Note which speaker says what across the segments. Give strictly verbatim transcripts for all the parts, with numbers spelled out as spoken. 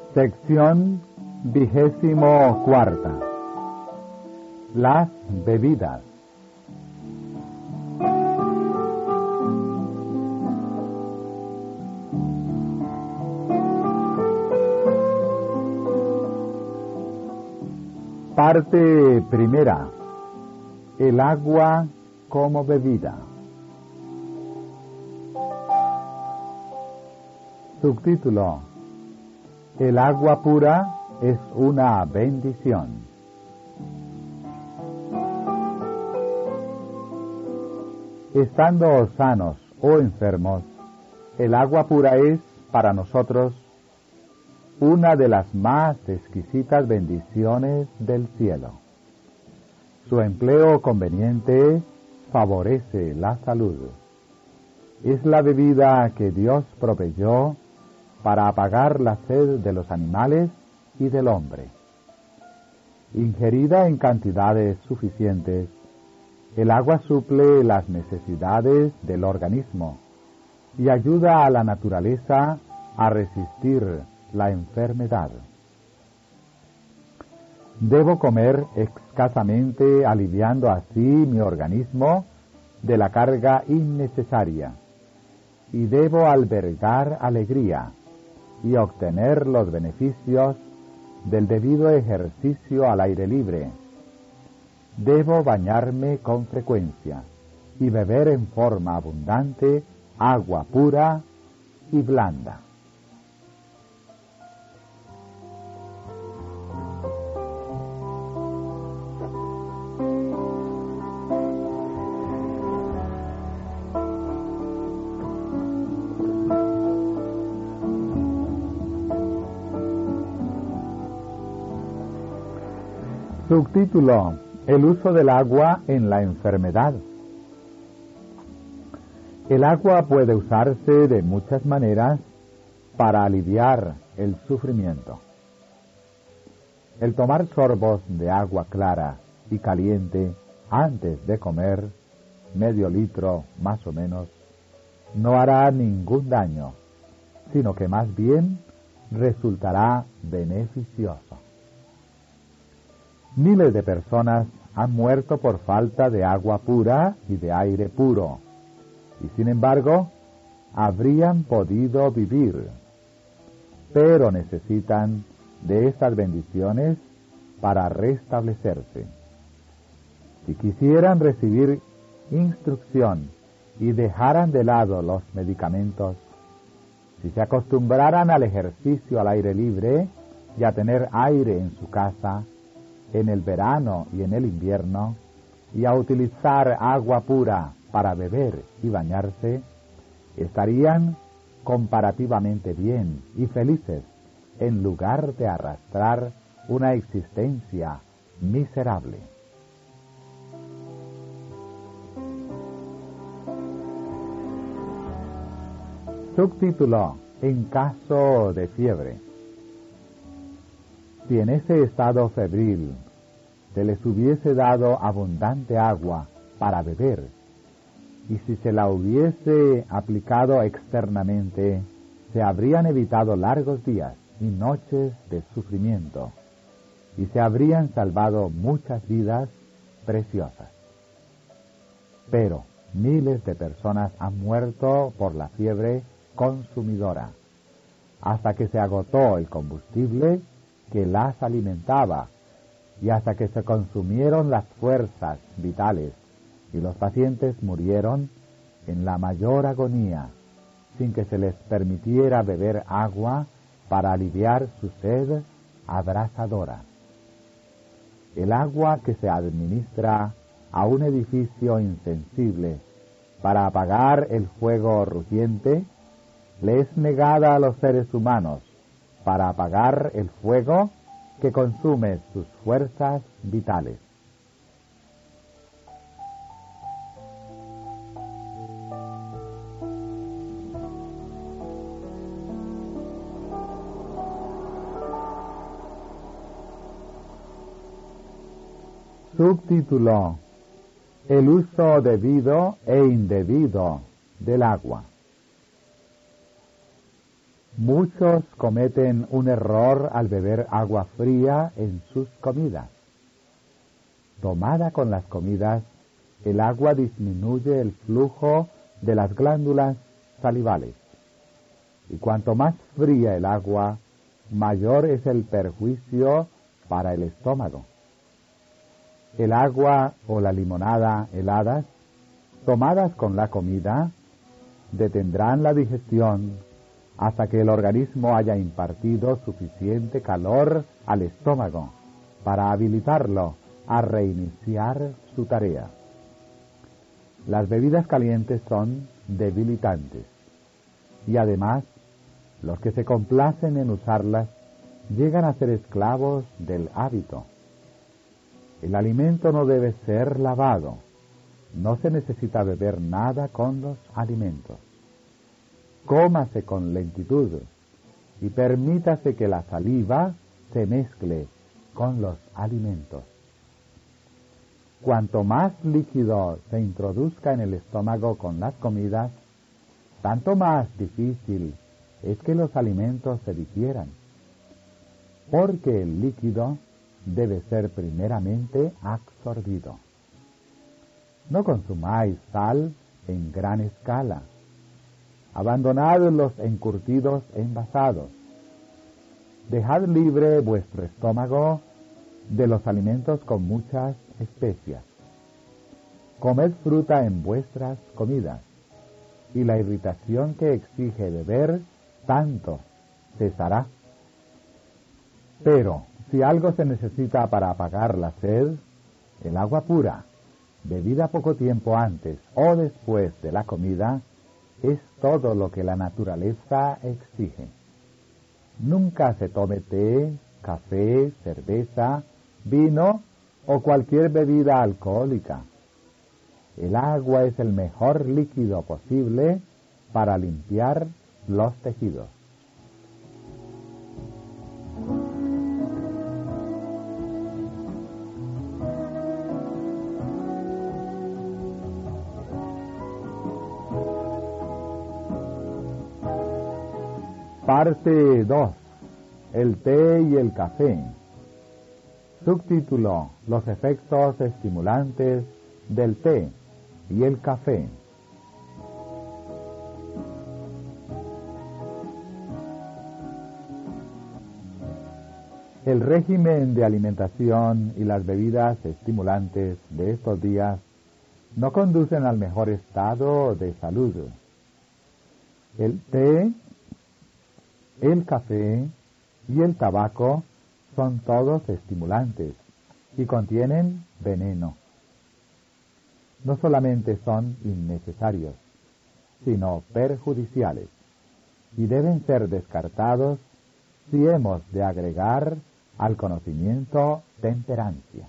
Speaker 1: Sección vigésimo cuarta. Las bebidas. Parte primera. El agua como bebida. Subtítulo: El agua pura es una bendición. Estando sanos o enfermos, el agua pura es, para nosotros, una de las más exquisitas bendiciones del cielo. Su empleo conveniente favorece la salud. Es la bebida que Dios proveyó para apagar la sed de los animales y del hombre. Ingerida en cantidades suficientes, el agua suple las necesidades del organismo y ayuda a la naturaleza a resistir la enfermedad. Debo comer escasamente, aliviando así mi organismo de la carga innecesaria, y debo albergar alegría y obtener los beneficios del debido ejercicio al aire libre. Debo bañarme con frecuencia y beber en forma abundante agua pura y blanda. Subtítulo: El uso del agua en la enfermedad. El agua puede usarse de muchas maneras para aliviar el sufrimiento. El tomar sorbos de agua clara y caliente antes de comer, medio litro más o menos, no hará ningún daño, sino que más bien resultará beneficioso. Miles de personas han muerto por falta de agua pura y de aire puro, y sin embargo, habrían podido vivir, pero necesitan de estas bendiciones para restablecerse. Si quisieran recibir instrucción y dejaran de lado los medicamentos, si se acostumbraran al ejercicio al aire libre y a tener aire en su casa, en el verano y en el invierno, y a utilizar agua pura para beber y bañarse, estarían comparativamente bien y felices, en lugar de arrastrar una existencia miserable. Subtítulo: En caso de fiebre. Si en ese estado febril se les hubiese dado abundante agua para beber, y si se la hubiese aplicado externamente, se habrían evitado largos días y noches de sufrimiento, y se habrían salvado muchas vidas preciosas. Pero miles de personas han muerto por la fiebre consumidora, hasta que se agotó el combustible que las alimentaba, y hasta que se consumieron las fuerzas vitales, y los pacientes murieron en la mayor agonía, sin que se les permitiera beber agua para aliviar su sed abrasadora. El agua que se administra a un edificio insensible para apagar el fuego rugiente, le es negada a los seres humanos para apagar el fuego que consume sus fuerzas vitales. Subtítulo: El uso debido e indebido del agua. Muchos cometen un error al beber agua fría en sus comidas. Tomada con las comidas, el agua disminuye el flujo de las glándulas salivales. Y cuanto más fría el agua, mayor es el perjuicio para el estómago. El agua o la limonada heladas, tomadas con la comida, detendrán la digestión hasta que el organismo haya impartido suficiente calor al estómago para habilitarlo a reiniciar su tarea. Las bebidas calientes son debilitantes y además los que se complacen en usarlas llegan a ser esclavos del hábito. El alimento no debe ser lavado. No se necesita beber nada con los alimentos. Cómase con lentitud y permítase que la saliva se mezcle con los alimentos. Cuanto más líquido se introduzca en el estómago con las comidas, tanto más difícil es que los alimentos se difieran, porque el líquido debe ser primeramente absorbido. No consumáis sal en gran escala. Abandonad los encurtidos envasados. Dejad libre vuestro estómago de los alimentos con muchas especias. Comed fruta en vuestras comidas, y la irritación que exige beber tanto cesará. Pero si algo se necesita para apagar la sed, el agua pura, bebida poco tiempo antes o después de la comida, es todo lo que la naturaleza exige. Nunca se tome té, café, cerveza, vino o cualquier bebida alcohólica. El agua es el mejor líquido posible para limpiar los tejidos. Parte dos. El té y el café. Subtítulo: Los efectos estimulantes del té y el café. El régimen de alimentación y las bebidas estimulantes de estos días no conducen al mejor estado de salud. El té, el café y el tabaco son todos estimulantes y contienen veneno. No solamente son innecesarios, sino perjudiciales, y deben ser descartados si hemos de agregar al conocimiento temperancia.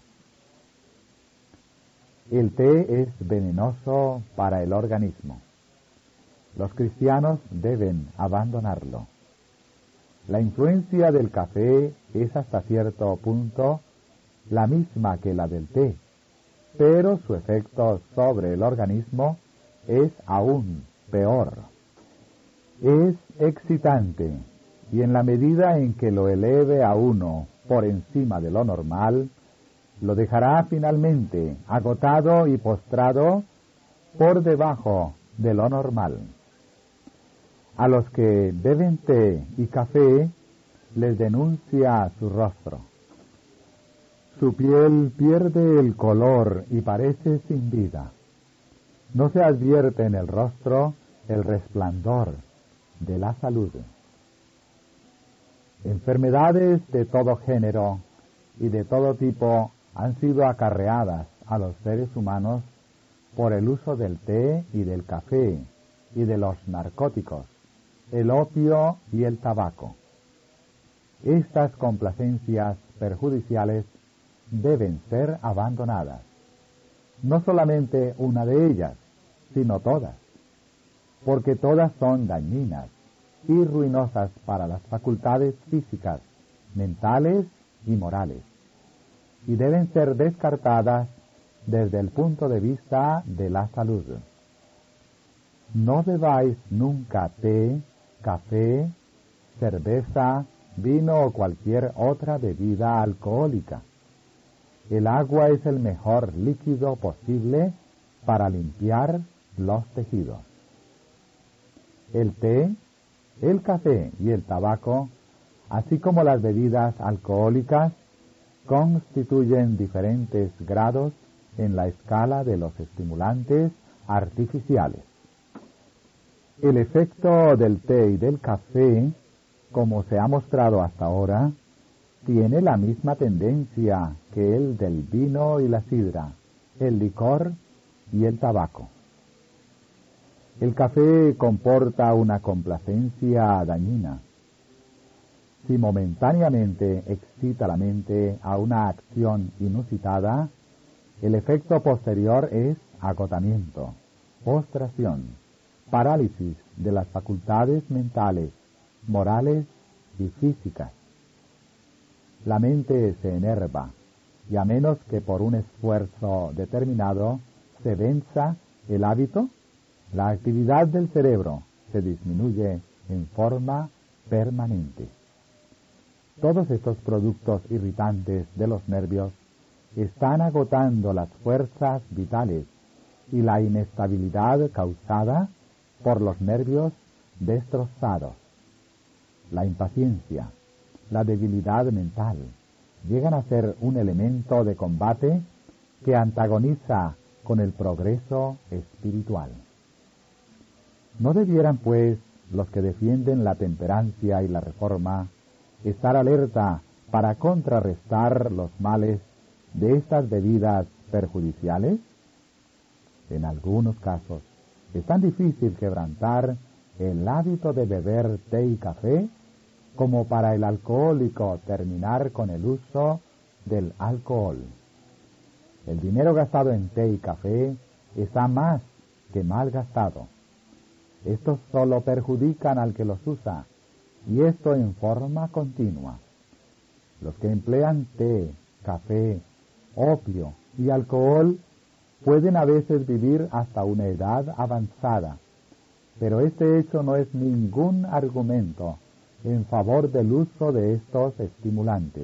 Speaker 1: El té es venenoso para el organismo. Los cristianos deben abandonarlo. La influencia del café es hasta cierto punto la misma que la del té, pero su efecto sobre el organismo es aún peor. Es excitante, y en la medida en que lo eleve a uno por encima de lo normal, lo dejará finalmente agotado y postrado por debajo de lo normal. A los que beben té y café les denuncia su rostro. Su piel pierde el color y parece sin vida. No se advierte en el rostro el resplandor de la salud. Enfermedades de todo género y de todo tipo han sido acarreadas a los seres humanos por el uso del té y del café y de los narcóticos, el opio y el tabaco. Estas complacencias perjudiciales deben ser abandonadas. No solamente una de ellas, sino todas, porque todas son dañinas y ruinosas para las facultades físicas, mentales y morales, y deben ser descartadas desde el punto de vista de la salud. No bebáis nunca té, café, cerveza, vino o cualquier otra bebida alcohólica. El agua es el mejor líquido posible para limpiar los tejidos. El té, el café y el tabaco, así como las bebidas alcohólicas, constituyen diferentes grados en la escala de los estimulantes artificiales. El efecto del té y del café, como se ha mostrado hasta ahora, tiene la misma tendencia que el del vino y la sidra, el licor y el tabaco. El café comporta una complacencia dañina. Si momentáneamente excita la mente a una acción inusitada, el efecto posterior es agotamiento, postración, parálisis de las facultades mentales, morales y físicas. La mente se enerva, y a menos que por un esfuerzo determinado se venza el hábito, la actividad del cerebro se disminuye en forma permanente. Todos estos productos irritantes de los nervios están agotando las fuerzas vitales y la inestabilidad causada por los nervios destrozados. La impaciencia, la debilidad mental, llegan a ser un elemento de combate que antagoniza con el progreso espiritual. ¿No debieran, pues, los que defienden la temperancia y la reforma estar alerta para contrarrestar los males de estas bebidas perjudiciales? En algunos casos, es tan difícil quebrantar el hábito de beber té y café como para el alcohólico terminar con el uso del alcohol. El dinero gastado en té y café está más que mal gastado. Estos solo perjudican al que los usa, y esto en forma continua. Los que emplean té, café, opio y alcohol pueden a veces vivir hasta una edad avanzada, pero este hecho no es ningún argumento en favor del uso de estos estimulantes.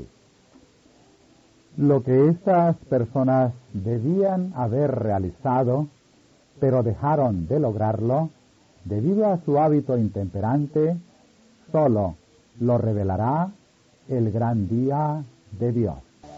Speaker 1: Lo que estas personas debían haber realizado, pero dejaron de lograrlo, debido a su hábito intemperante, solo lo revelará el gran día de Dios.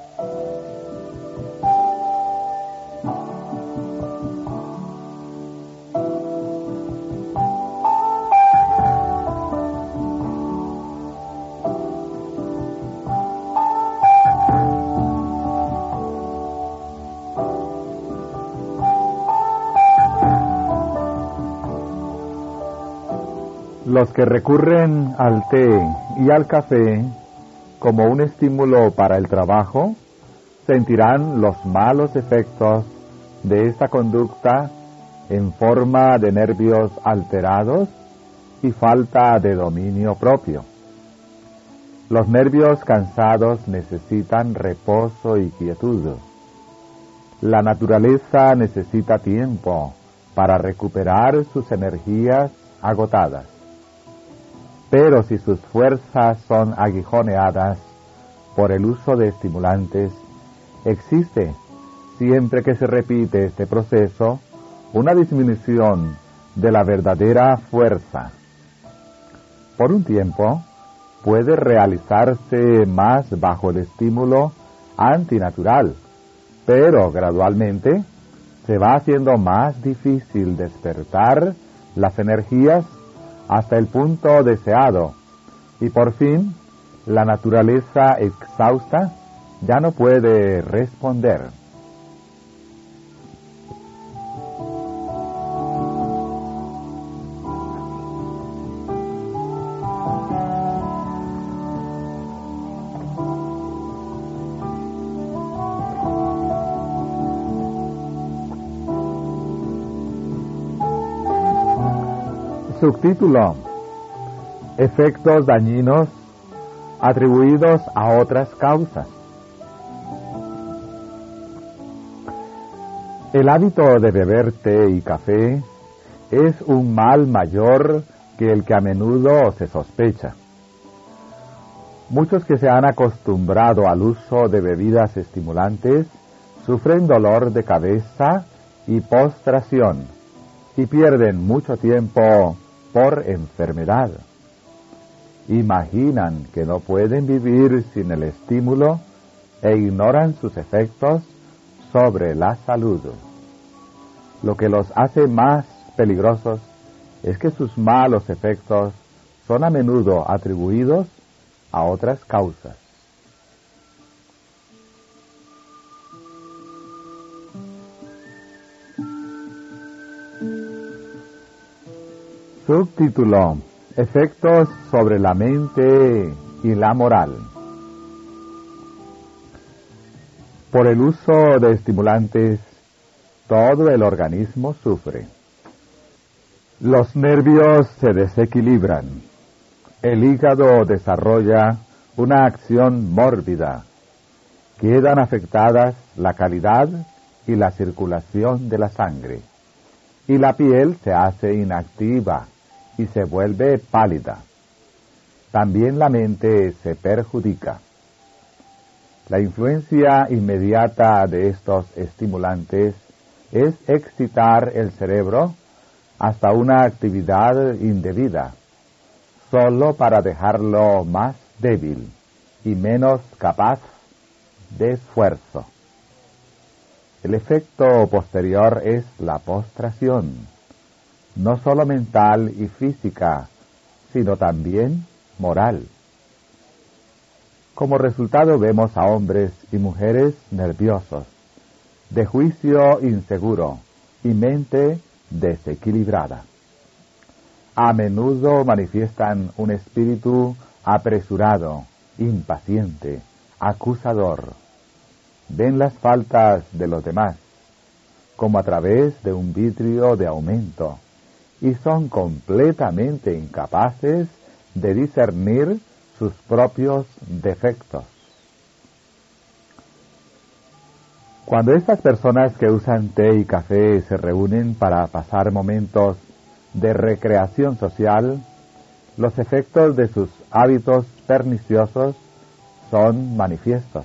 Speaker 1: Los que recurren al té y al café como un estímulo para el trabajo sentirán los malos efectos de esta conducta en forma de nervios alterados y falta de dominio propio. Los nervios cansados necesitan reposo y quietud. La naturaleza necesita tiempo para recuperar sus energías agotadas. Pero si sus fuerzas son aguijoneadas por el uso de estimulantes, existe, siempre que se repite este proceso, una disminución de la verdadera fuerza. Por un tiempo, puede realizarse más bajo el estímulo antinatural, pero gradualmente se va haciendo más difícil despertar las energías hasta el punto deseado, y por fin la naturaleza exhausta ya no puede responder. Subtítulo: Efectos dañinos atribuidos a otras causas. El hábito de beber té y café es un mal mayor que el que a menudo se sospecha. Muchos que se han acostumbrado al uso de bebidas estimulantes sufren dolor de cabeza y postración y pierden mucho tiempo por enfermedad. Imaginan que no pueden vivir sin el estímulo e ignoran sus efectos sobre la salud. Lo que los hace más peligrosos es que sus malos efectos son a menudo atribuidos a otras causas. Subtítulo: Efectos sobre la mente y la moral. Por el uso de estimulantes, todo el organismo sufre. Los nervios se desequilibran. El hígado desarrolla una acción mórbida. Quedan afectadas la calidad y la circulación de la sangre. Y la piel se hace inactiva y se vuelve pálida. También la mente se perjudica. La influencia inmediata de estos estimulantes es excitar el cerebro hasta una actividad indebida, solo para dejarlo más débil y menos capaz de esfuerzo. El efecto posterior es la postración, no solo mental y física, sino también moral. Como resultado vemos a hombres y mujeres nerviosos, de juicio inseguro y mente desequilibrada. A menudo manifiestan un espíritu apresurado, impaciente, acusador. Ven las faltas de los demás, como a través de un vidrio de aumento, y son completamente incapaces de discernir sus propios defectos. Cuando estas personas que usan té y café se reúnen para pasar momentos de recreación social, los efectos de sus hábitos perniciosos son manifiestos.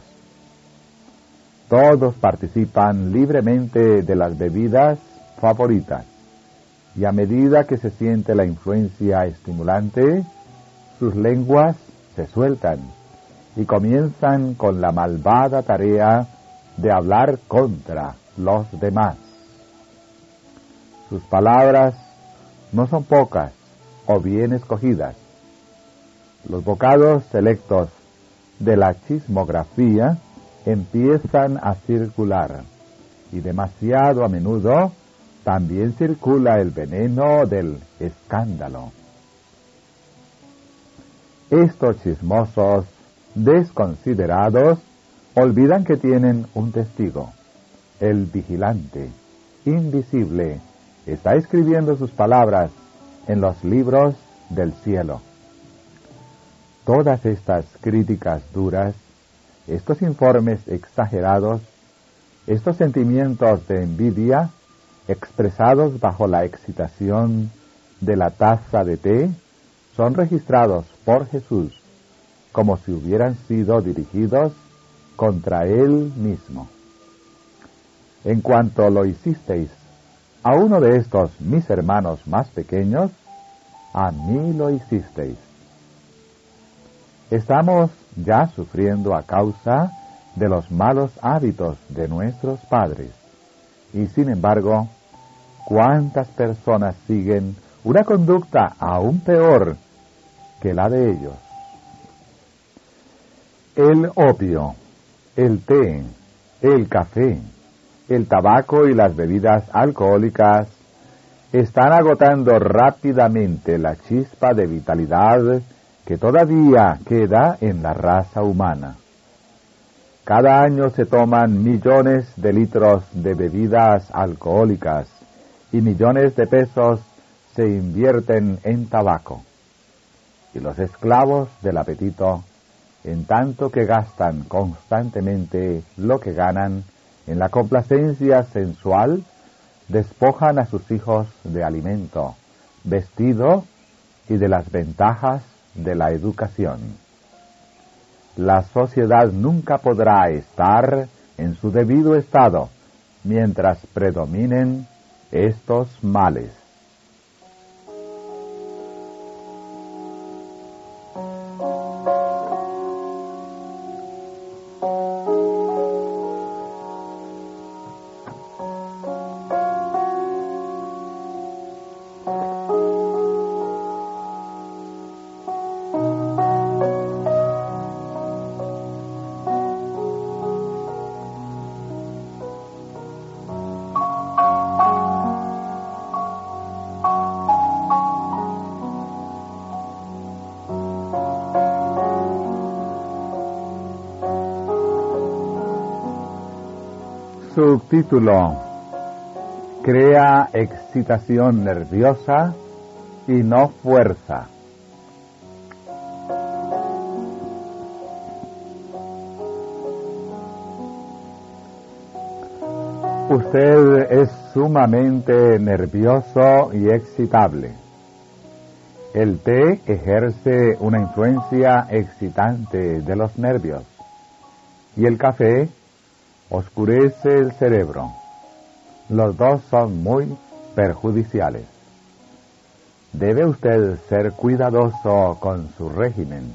Speaker 1: Todos participan libremente de las bebidas favoritas, y a medida que se siente la influencia estimulante, sus lenguas se sueltan y comienzan con la malvada tarea de hablar contra los demás. Sus palabras no son pocas o bien escogidas. Los bocados selectos de la chismografía empiezan a circular, y demasiado a menudo también circula el veneno del escándalo. Estos chismosos desconsiderados olvidan que tienen un testigo. El vigilante, invisible, está escribiendo sus palabras en los libros del cielo. Todas estas críticas duras, estos informes exagerados, estos sentimientos de envidia, expresados bajo la excitación de la taza de té, son registrados por Jesús como si hubieran sido dirigidos contra Él mismo. En cuanto lo hicisteis a uno de estos mis hermanos más pequeños, a mí lo hicisteis. Estamos ya sufriendo a causa de los malos hábitos de nuestros padres, y sin embargo, ¿cuántas personas siguen una conducta aún peor que la de ellos? El opio, el té, el café, el tabaco y las bebidas alcohólicas están agotando rápidamente la chispa de vitalidad que todavía queda en la raza humana. Cada año se toman millones de litros de bebidas alcohólicas y millones de pesos se invierten en tabaco. Y los esclavos del apetito, en tanto que gastan constantemente lo que ganan en la complacencia sensual, despojan a sus hijos de alimento, vestido y de las ventajas de la educación. la sociedad nunca podrá estar en su debido estado mientras predominen estos males. Subtítulo: Crea excitación nerviosa y no fuerza. Usted es sumamente nervioso y excitable. El té ejerce una influencia excitante de los nervios y el café oscurece el cerebro. Los dos son muy perjudiciales. Debe usted ser cuidadoso con su régimen.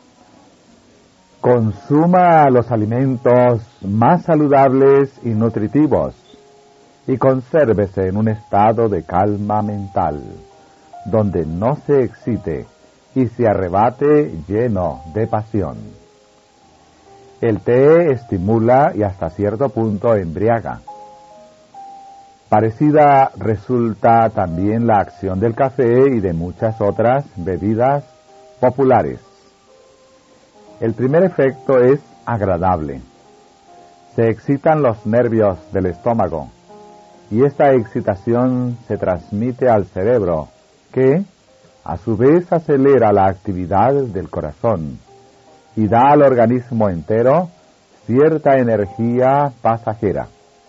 Speaker 1: Consuma los alimentos más saludables y nutritivos y consérvese en un estado de calma mental, donde no se excite y se arrebate lleno de pasión. El té estimula y hasta cierto punto embriaga. Parecida resulta también la acción del café y de muchas otras bebidas populares. El primer efecto es agradable. Se excitan los nervios del estómago y esta excitación se transmite al cerebro, que a su vez acelera la actividad del corazón y da al organismo entero cierta energía pasajera.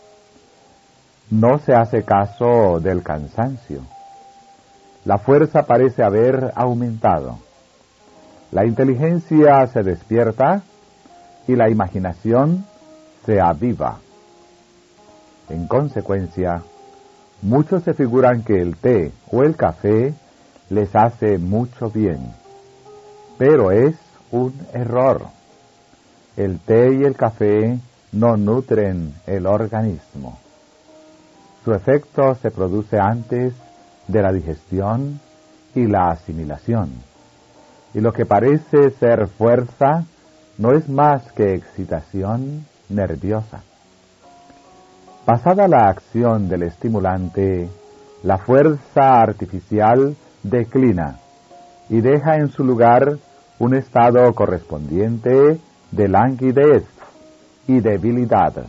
Speaker 1: No se hace caso del cansancio. La fuerza parece haber aumentado. La inteligencia se despierta y la imaginación se aviva. En consecuencia, muchos se figuran que el té o el café les hace mucho bien, pero es un error. El té y el café no nutren el organismo. Su efecto se produce antes de la digestión y la asimilación. Y lo que parece ser fuerza no es más que excitación nerviosa. Pasada la acción del estimulante, la fuerza artificial declina y deja en su lugar un estado correspondiente de languidez y debilidad.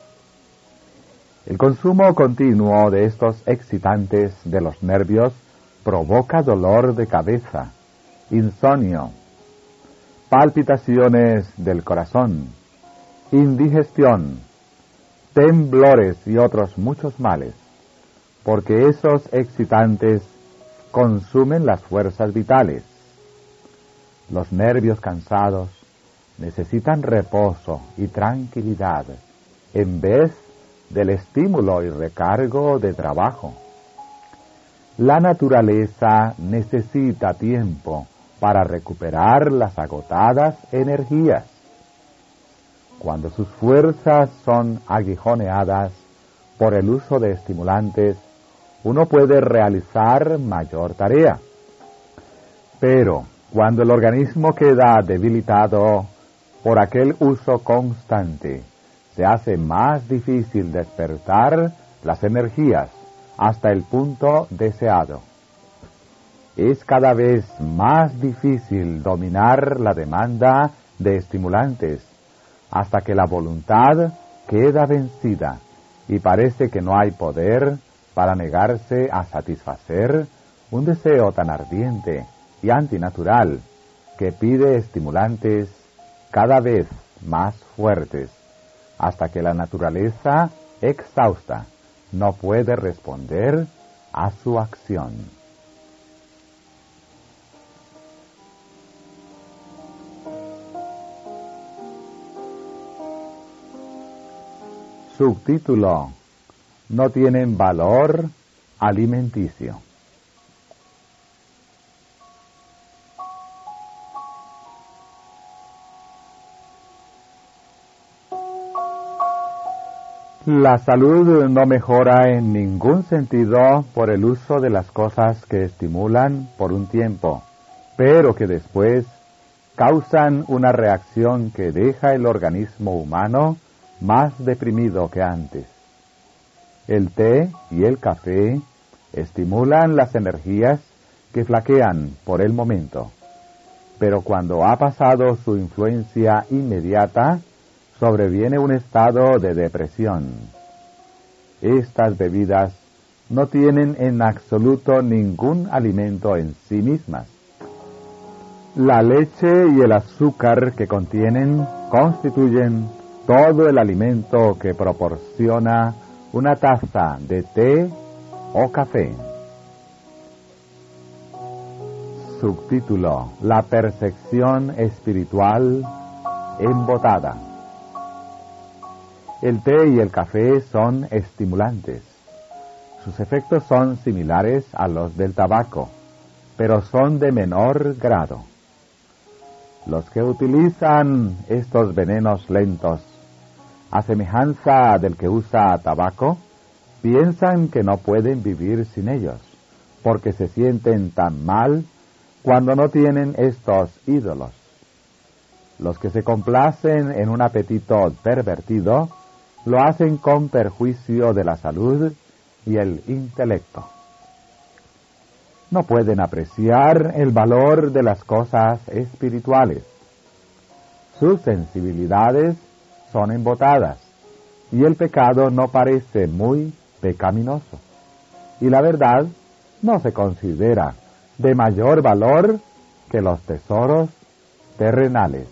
Speaker 1: El consumo continuo de estos excitantes de los nervios provoca dolor de cabeza, insomnio, palpitaciones del corazón, indigestión, temblores y otros muchos males, porque esos excitantes consumen las fuerzas vitales. Los nervios cansados necesitan reposo y tranquilidad en vez del estímulo y recargo de trabajo. La naturaleza necesita tiempo para recuperar las agotadas energías. Cuando sus fuerzas son aguijoneadas por el uso de estimulantes, uno puede realizar mayor tarea. Pero cuando el organismo queda debilitado por aquel uso constante, se hace más difícil despertar las energías hasta el punto deseado. Es cada vez más difícil dominar la demanda de estimulantes hasta que la voluntad queda vencida y parece que no hay poder para negarse a satisfacer un deseo tan ardiente y antinatural que pide estimulantes cada vez más fuertes, hasta que la naturaleza exhausta no puede responder a su acción. Subtítulo: no tienen valor alimenticio. La salud no mejora en ningún sentido por el uso de las cosas que estimulan por un tiempo, pero que después causan una reacción que deja el organismo humano más deprimido que antes. El té y el café estimulan las energías que flaquean por el momento, pero cuando ha pasado su influencia inmediata, sobreviene un estado de depresión. Estas bebidas no tienen en absoluto ningún alimento en sí mismas. La leche y el azúcar que contienen constituyen todo el alimento que proporciona una taza de té o café. Subtítulo: la percepción espiritual embotada. El té y el café son estimulantes. Sus efectos son similares a los del tabaco, pero son de menor grado. Los que utilizan estos venenos lentos, a semejanza del que usa tabaco, piensan que no pueden vivir sin ellos, porque se sienten tan mal cuando no tienen estos ídolos. Los que se complacen en un apetito pervertido, lo hacen con perjuicio de la salud y el intelecto. No pueden apreciar el valor de las cosas espirituales. Sus sensibilidades son embotadas, y el pecado no parece muy pecaminoso, y la verdad no se considera de mayor valor que los tesoros terrenales.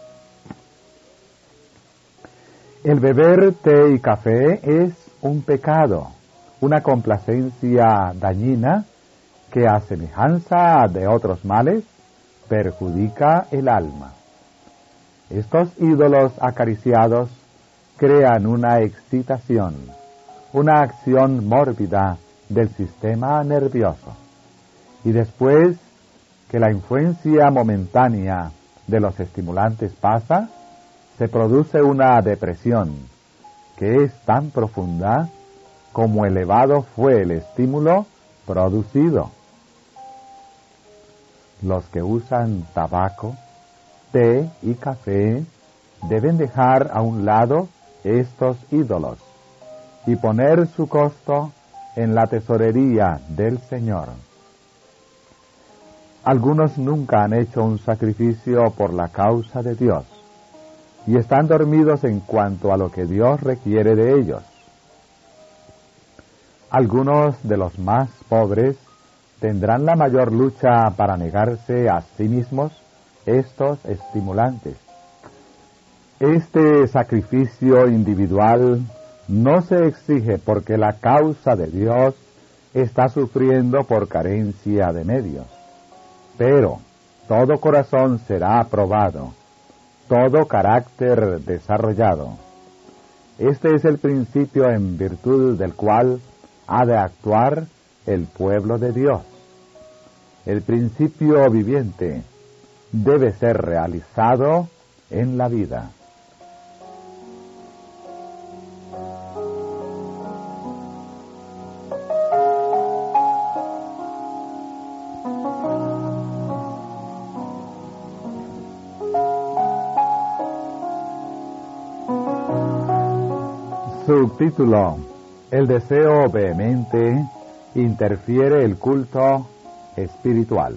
Speaker 1: El beber té y café es un pecado, una complacencia dañina que, a semejanza de otros males, perjudica el alma. Estos ídolos acariciados crean una excitación, una acción mórbida del sistema nervioso, y después que la influencia momentánea de los estimulantes pasa, se produce una depresión que es tan profunda como elevado fue el estímulo producido. Los que usan tabaco, té y café deben dejar a un lado estos ídolos y poner su costo en la tesorería del Señor. Algunos nunca han hecho un sacrificio por la causa de Dios, y están dormidos en cuanto a lo que Dios requiere de ellos. Algunos de los más pobres tendrán la mayor lucha para negarse a sí mismos estos estimulantes. Este sacrificio individual no se exige porque la causa de Dios está sufriendo por carencia de medios, pero todo corazón será aprobado, todo carácter desarrollado. Este es el principio en virtud del cual ha de actuar el pueblo de Dios. El principio viviente debe ser realizado en la vida. Subtítulo: el deseo vehemente interfiere el culto espiritual.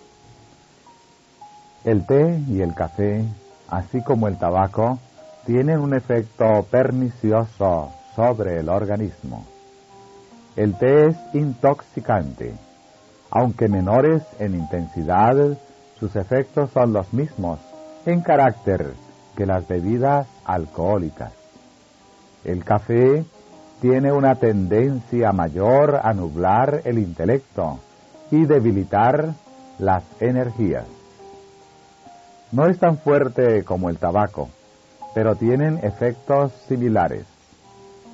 Speaker 1: El té y el café, así como el tabaco, tienen un efecto pernicioso sobre el organismo. El té es intoxicante. Aunque menores en intensidad, sus efectos son los mismos en carácter que las bebidas alcohólicas. El café tiene una tendencia mayor a nublar el intelecto y debilitar las energías. No es tan fuerte como el tabaco, pero tienen efectos similares.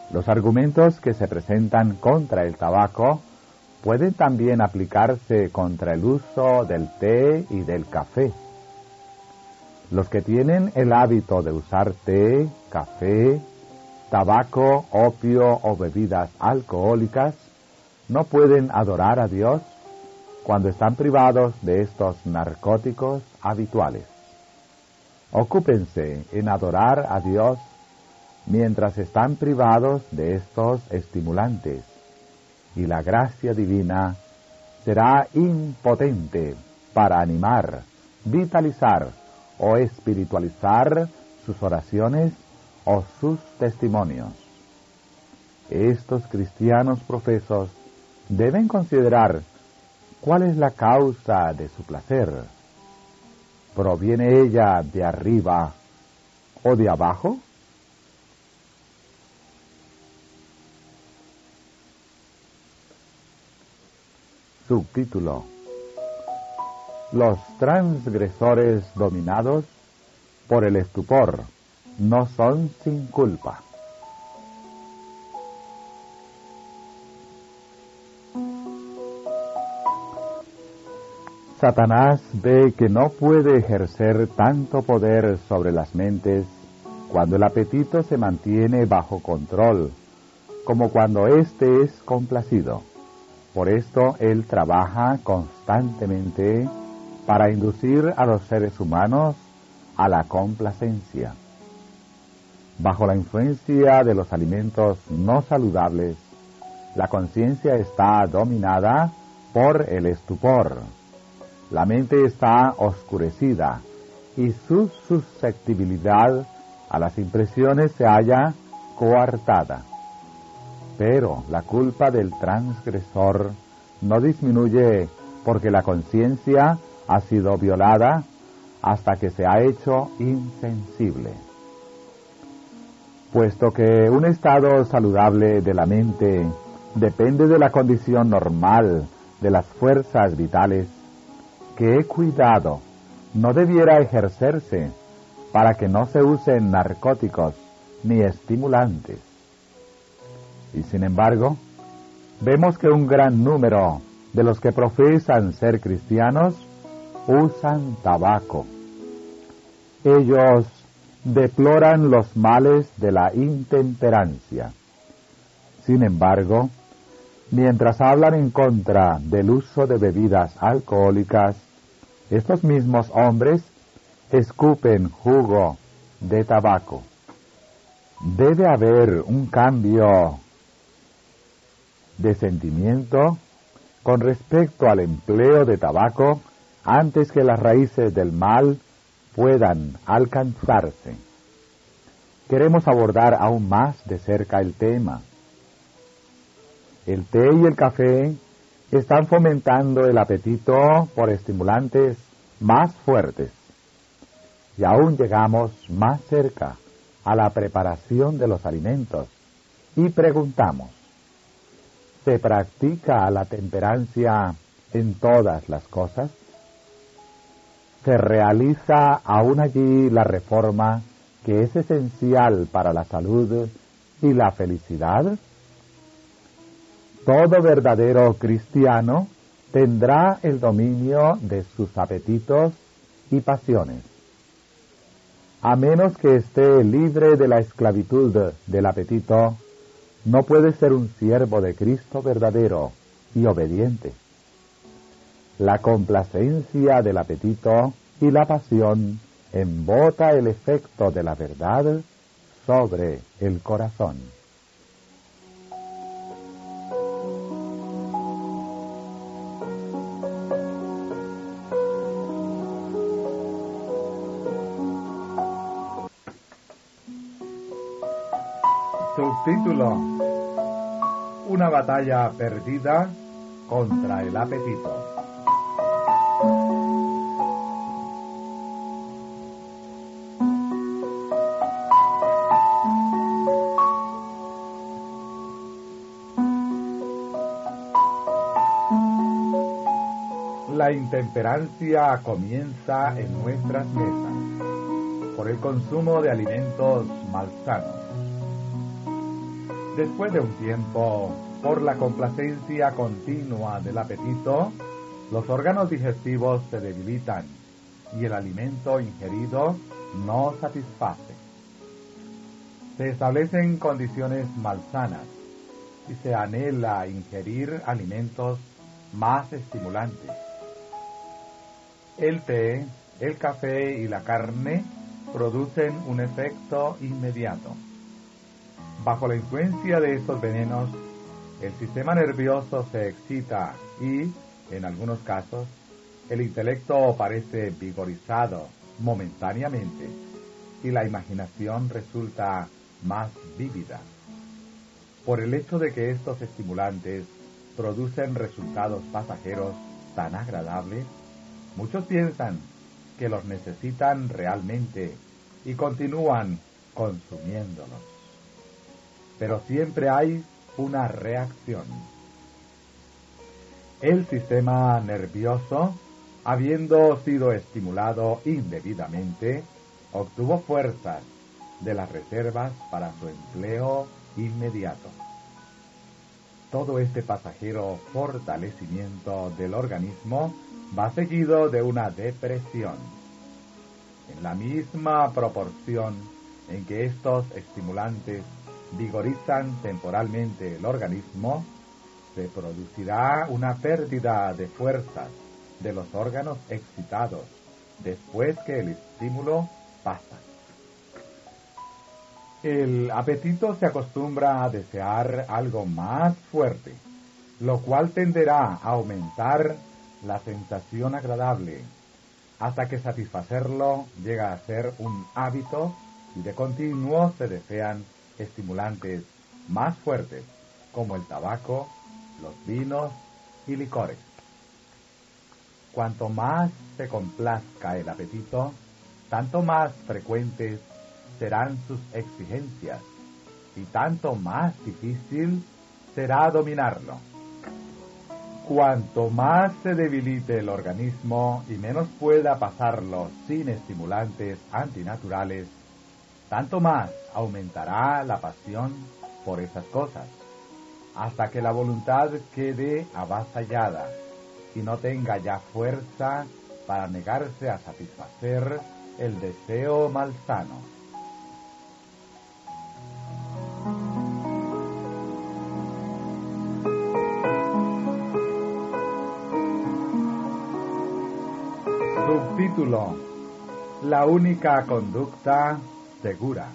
Speaker 1: Los argumentos que se presentan contra el tabaco pueden también aplicarse contra el uso del té y del café. Los que tienen el hábito de usar té, café, tabaco, opio o bebidas alcohólicas no pueden adorar a Dios cuando están privados de estos narcóticos habituales. Ocúpense en adorar a Dios mientras están privados de estos estimulantes, y la gracia divina será impotente para animar, vitalizar o espiritualizar sus oraciones o sus testimonios. Estos cristianos profesos deben considerar cuál es la causa de su placer. ¿Proviene ella de arriba o de abajo? Subtítulo: Los transgresores dominados por el estupor no son sin culpa. Satanás ve que no puede ejercer tanto poder sobre las mentes cuando el apetito se mantiene bajo control, como cuando éste es complacido. Por esto él trabaja constantemente para inducir a los seres humanos a la complacencia. Bajo la influencia de los alimentos no saludables, la conciencia está dominada por el estupor. La mente está oscurecida y su susceptibilidad a las impresiones se halla coartada. Pero la culpa del transgresor no disminuye porque la conciencia ha sido violada hasta que se ha hecho insensible. Puesto que un estado saludable de la mente depende de la condición normal de las fuerzas vitales, ¿qué cuidado no debiera ejercerse para que no se usen narcóticos ni estimulantes? Y sin embargo, vemos que un gran número de los que profesan ser cristianos usan tabaco. Ellos deploran los males de la intemperancia. Sin embargo, mientras hablan en contra del uso de bebidas alcohólicas, estos mismos hombres escupen jugo de tabaco. Debe haber un cambio de sentimiento con respecto al empleo de tabaco antes que las raíces del mal puedan alcanzarse. Queremos abordar aún más de cerca el tema. El té y el café están fomentando el apetito por estimulantes más fuertes. Y aún llegamos más cerca a la preparación de los alimentos y preguntamos: ¿se practica la temperancia en todas las cosas? ¿Se realiza aún allí la reforma que es esencial para la salud y la felicidad? Todo verdadero cristiano tendrá el dominio de sus apetitos y pasiones. A menos que esté libre de la esclavitud del apetito, no puede ser un siervo de Cristo verdadero y obediente. La complacencia del apetito y la pasión embota el efecto de la verdad sobre el corazón. Subtítulo: Una batalla perdida contra el apetito. La intemperancia comienza en nuestras mesas por el consumo de alimentos malsanos. Después de un tiempo, por la complacencia continua del apetito, los órganos digestivos se debilitan y el alimento ingerido no satisface. Se establecen condiciones malsanas y se anhela ingerir alimentos más estimulantes. El té, el café y la carne producen un efecto inmediato. Bajo la influencia de estos venenos, el sistema nervioso se excita y, en algunos casos, el intelecto parece vigorizado momentáneamente y la imaginación resulta más vívida. Por el hecho de que estos estimulantes producen resultados pasajeros tan agradables, muchos piensan que los necesitan realmente y continúan consumiéndolos. Pero siempre hay una reacción. El sistema nervioso, habiendo sido estimulado indebidamente, obtuvo fuerzas de las reservas para su empleo inmediato. Todo este pasajero fortalecimiento del organismo va seguido de una depresión. En la misma proporción en que estos estimulantes vigorizan temporalmente el organismo, se producirá una pérdida de fuerzas de los órganos excitados después que el estímulo pasa. El apetito se acostumbra a desear algo más fuerte, lo cual tenderá a aumentar la sensación agradable, hasta que satisfacerlo llega a ser un hábito y de continuo se desean estimulantes más fuertes, como el tabaco, los vinos y licores. Cuanto más se complazca el apetito, tanto más frecuentes serán sus exigencias y tanto más difícil será dominarlo. Cuanto más se debilite el organismo y menos pueda pasarlo sin estimulantes antinaturales, tanto más aumentará la pasión por esas cosas, hasta que la voluntad quede avasallada y no tenga ya fuerza para negarse a satisfacer el deseo malsano. Subtítulo: La única conducta segura.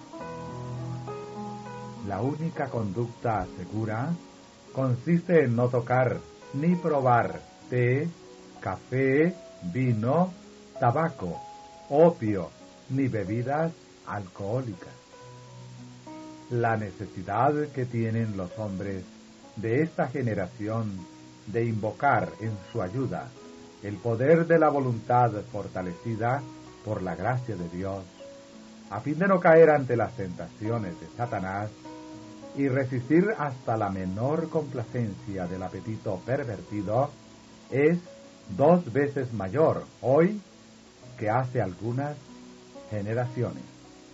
Speaker 1: La única conducta segura consiste en no tocar ni probar té, café, vino, tabaco, opio, ni bebidas alcohólicas. La necesidad que tienen los hombres de esta generación de invocar en su ayuda el poder de la voluntad fortalecida por la gracia de Dios, a fin de no caer ante las tentaciones de Satanás y resistir hasta la menor complacencia del apetito pervertido, es dos veces mayor hoy que hace algunas generaciones.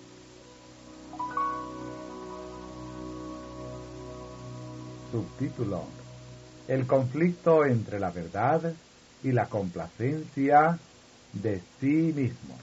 Speaker 1: Subtítulo: El conflicto entre la verdad y la complacencia de sí mismos.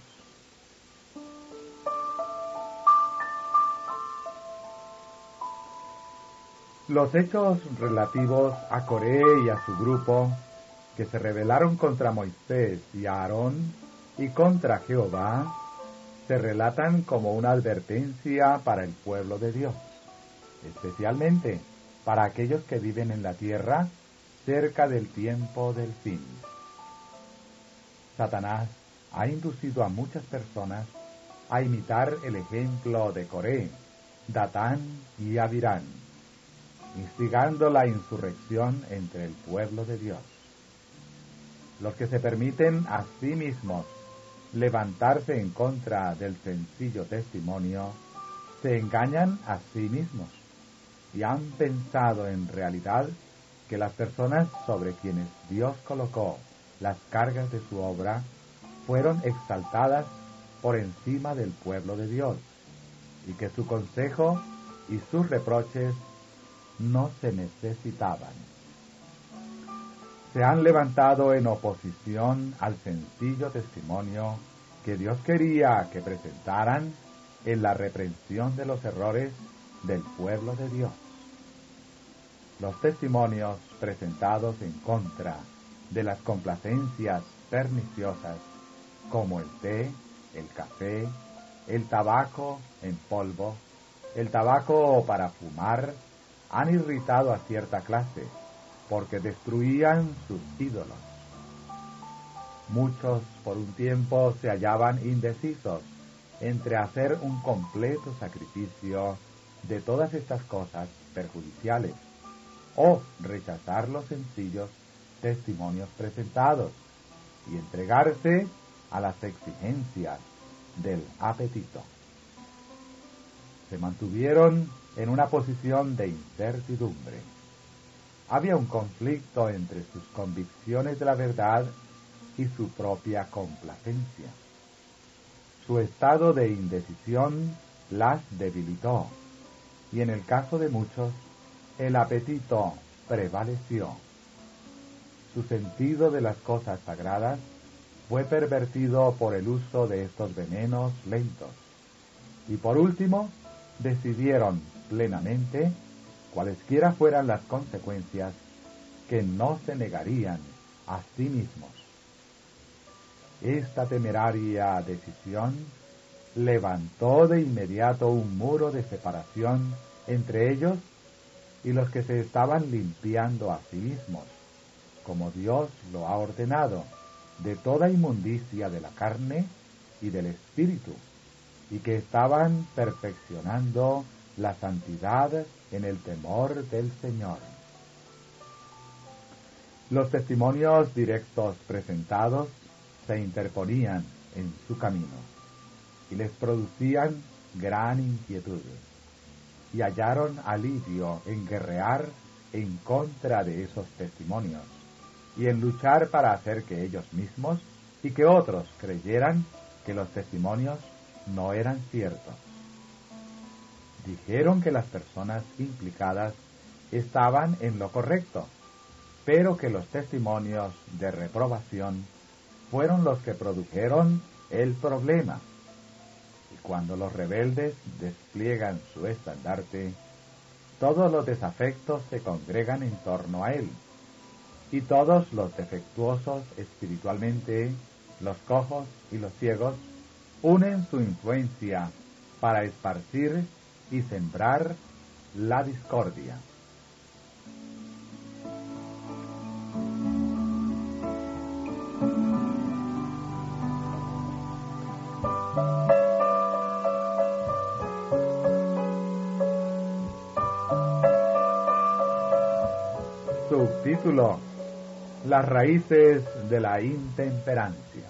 Speaker 1: Los hechos relativos a Coré y a su grupo, que se rebelaron contra Moisés y Aarón y contra Jehová, se relatan como una advertencia para el pueblo de Dios, especialmente para aquellos que viven en la tierra cerca del tiempo del fin. Satanás ha inducido a muchas personas a imitar el ejemplo de Coré, Datán y Abirán, instigando la insurrección entre el pueblo de Dios. Los que se permiten a sí mismos levantarse en contra del sencillo testimonio, se engañan a sí mismos y han pensado en realidad que las personas sobre quienes Dios colocó las cargas de su obra fueron exaltadas por encima del pueblo de Dios, y que su consejo y sus reproches no se necesitaban. Se han levantado en oposición al sencillo testimonio que Dios quería que presentaran en la reprensión de los errores del pueblo de Dios. Los testimonios presentados en contra de las complacencias perniciosas como el té, el café, el tabaco en polvo, el tabaco para fumar, han irritado a cierta clase, porque destruían sus ídolos. Muchos por un tiempo se hallaban indecisos entre hacer un completo sacrificio de todas estas cosas perjudiciales o rechazar los sencillos testimonios presentados y entregarse a las exigencias del apetito. Se mantuvieron en una posición de incertidumbre. Había un conflicto entre sus convicciones de la verdad y su propia complacencia. Su estado de indecisión las debilitó, y en el caso de muchos, el apetito prevaleció. Su sentido de las cosas sagradas fue pervertido por el uso de estos venenos lentos, y por último, decidieron plenamente, cualesquiera fueran las consecuencias, que no se negarían a sí mismos. Esta temeraria decisión levantó de inmediato un muro de separación entre ellos y los que se estaban limpiando a sí mismos, como Dios lo ha ordenado, de toda inmundicia de la carne y del espíritu, y que estaban perfeccionando la santidad en el temor del Señor. Los testimonios directos presentados se interponían en su camino y les producían gran inquietud, y hallaron alivio en guerrear en contra de esos testimonios y en luchar para hacer que ellos mismos y que otros creyeran que los testimonios no eran ciertos. Dijeron que las personas implicadas estaban en lo correcto, pero que los testimonios de reprobación fueron los que produjeron el problema. Y cuando los rebeldes despliegan su estandarte, todos los desafectos se congregan en torno a él, y todos los defectuosos espiritualmente, los cojos y los ciegos, unen su influencia para esparcir y sembrar la discordia. Subtítulo: Las raíces de la intemperancia.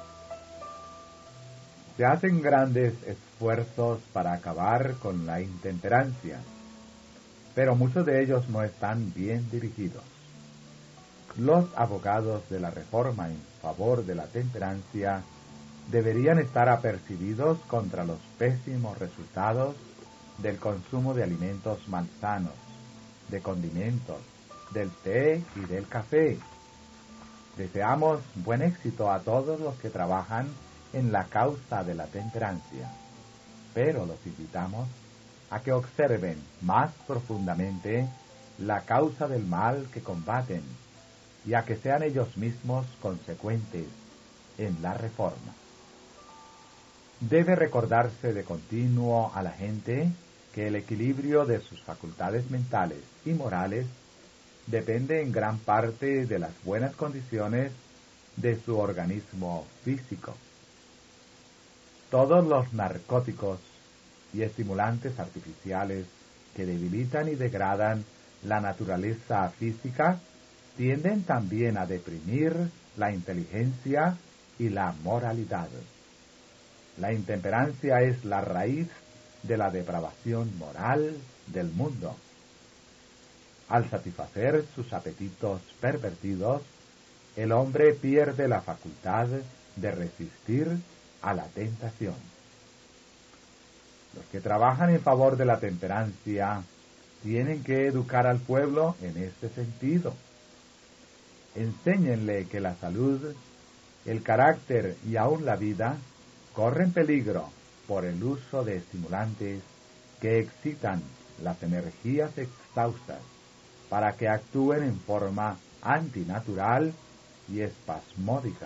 Speaker 1: Se hacen grandes esfuerzos para acabar con la intemperancia, pero muchos de ellos no están bien dirigidos. Los abogados de la reforma en favor de la temperancia deberían estar apercibidos contra los pésimos resultados del consumo de alimentos malsanos, de condimentos, del té y del café. Deseamos buen éxito a todos los que trabajan en la causa de la temperancia, pero los invitamos a que observen más profundamente la causa del mal que combaten y a que sean ellos mismos consecuentes en la reforma. Debe recordarse de continuo a la gente que el equilibrio de sus facultades mentales y morales depende en gran parte de las buenas condiciones de su organismo físico. Todos los narcóticos y estimulantes artificiales que debilitan y degradan la naturaleza física tienden también a deprimir la inteligencia y la moralidad. La intemperancia es la raíz de la depravación moral del mundo. Al satisfacer sus apetitos pervertidos, el hombre pierde la facultad de resistir a la tentación. Los que trabajan en favor de la temperancia tienen que educar al pueblo en este sentido. Enséñenle que la salud, el carácter y aún la vida corren peligro por el uso de estimulantes que excitan las energías exhaustas para que actúen en forma antinatural y espasmódica.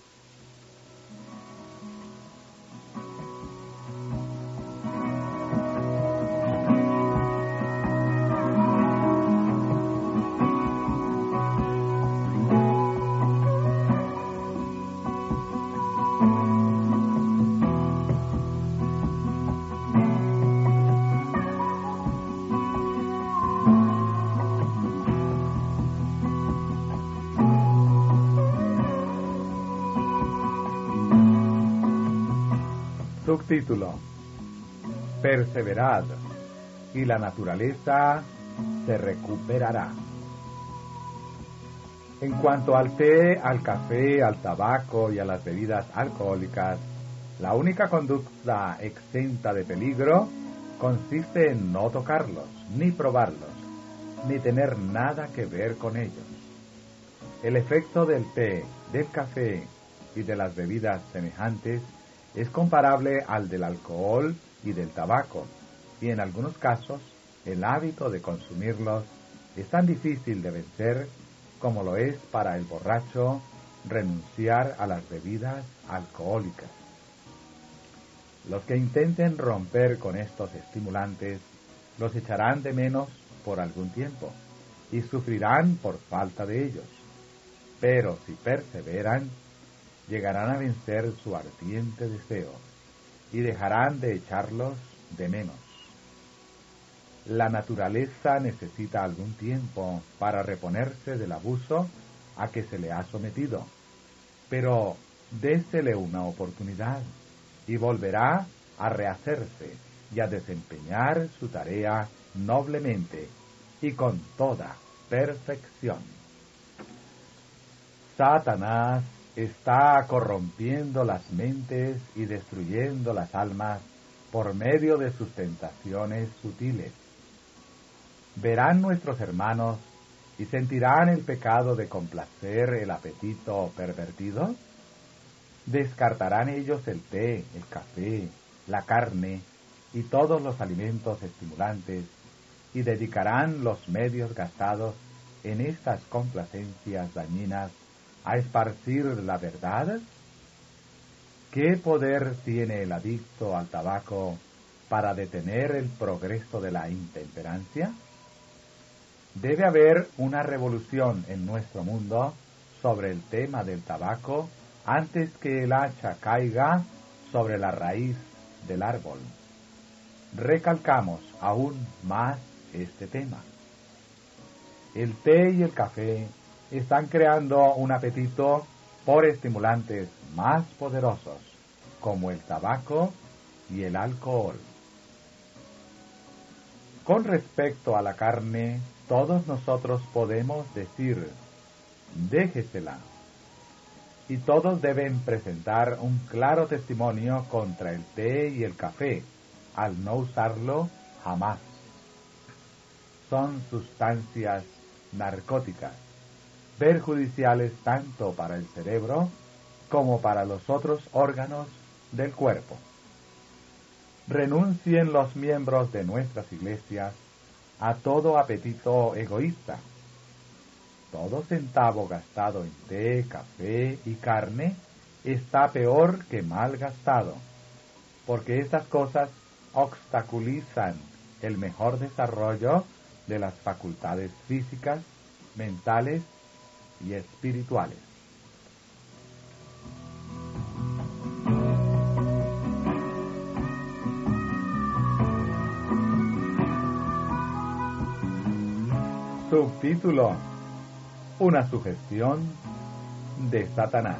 Speaker 1: Subtítulo: Perseverad, y la naturaleza se recuperará. En cuanto al té, al café, al tabaco y a las bebidas alcohólicas, la única conducta exenta de peligro consiste en no tocarlos, ni probarlos, ni tener nada que ver con ellos. El efecto del té, del café y de las bebidas semejantes es comparable al del alcohol y del tabaco, y en algunos casos el hábito de consumirlos es tan difícil de vencer como lo es para el borracho renunciar a las bebidas alcohólicas. Los que intenten romper con estos estimulantes los echarán de menos por algún tiempo y sufrirán por falta de ellos, pero si perseveran, llegarán a vencer su ardiente deseo y dejarán de echarlos de menos. La naturaleza necesita algún tiempo para reponerse del abuso a que se le ha sometido, pero désele una oportunidad y volverá a rehacerse y a desempeñar su tarea noblemente y con toda perfección. Satanás está corrompiendo las mentes y destruyendo las almas por medio de sus tentaciones sutiles. Verán nuestros hermanos y sentirán el pecado de complacer el apetito pervertido. Descartarán ellos el té, el café, la carne y todos los alimentos estimulantes y dedicarán los medios gastados en estas complacencias dañinas a esparcir la verdad. ¿Qué poder tiene el adicto al tabaco para detener el progreso de la intemperancia? Debe haber una revolución en nuestro mundo sobre el tema del tabaco antes que el hacha caiga sobre la raíz del árbol. Recalcamos aún más este tema. El té y el café están creando un apetito por estimulantes más poderosos, como el tabaco y el alcohol. Con respecto a la carne, todos nosotros podemos decir, déjesela, y todos deben presentar un claro testimonio contra el té y el café, al no usarlo jamás. Son sustancias narcóticas, perjudiciales tanto para el cerebro como para los otros órganos del cuerpo. Renuncien los miembros de nuestras iglesias a todo apetito egoísta. Todo centavo gastado en té, café y carne está peor que mal gastado, porque estas cosas obstaculizan el mejor desarrollo de las facultades físicas, mentales y espirituales. Subtítulo: Una sugestión de Satanás.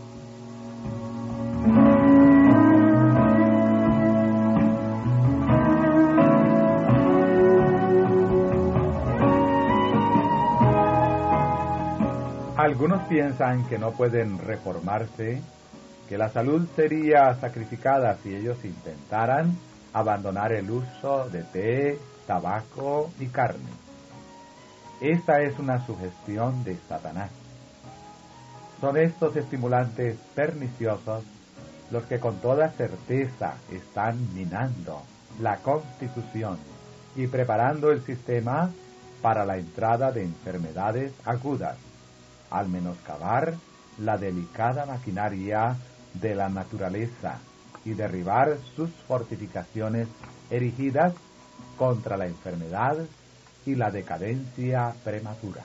Speaker 1: Algunos piensan que no pueden reformarse, que la salud sería sacrificada si ellos intentaran abandonar el uso de té, tabaco y carne. Esta es una sugestión de Satanás. Son estos estimulantes perniciosos los que con toda certeza están minando la constitución y preparando el sistema para la entrada de enfermedades agudas, al menoscabar la delicada maquinaria de la naturaleza y derribar sus fortificaciones erigidas contra la enfermedad y la decadencia prematura.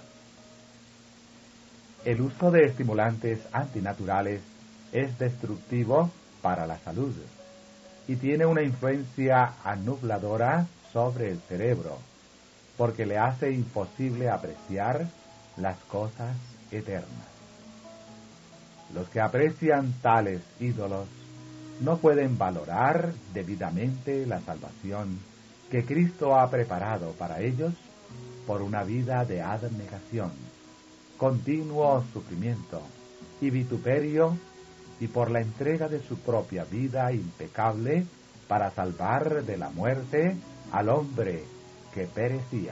Speaker 1: El uso de estimulantes antinaturales es destructivo para la salud y tiene una influencia anubladora sobre el cerebro, porque le hace imposible apreciar las cosas eternas. Los que aprecian tales ídolos no pueden valorar debidamente la salvación que Cristo ha preparado para ellos por una vida de abnegación, continuo sufrimiento y vituperio, y por la entrega de su propia vida impecable para salvar de la muerte al hombre que perecía.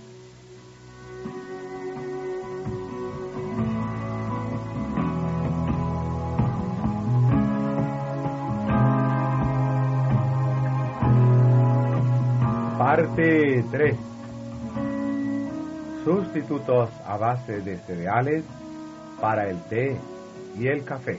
Speaker 1: Parte tres. Sustitutos a base de cereales para el té y el café.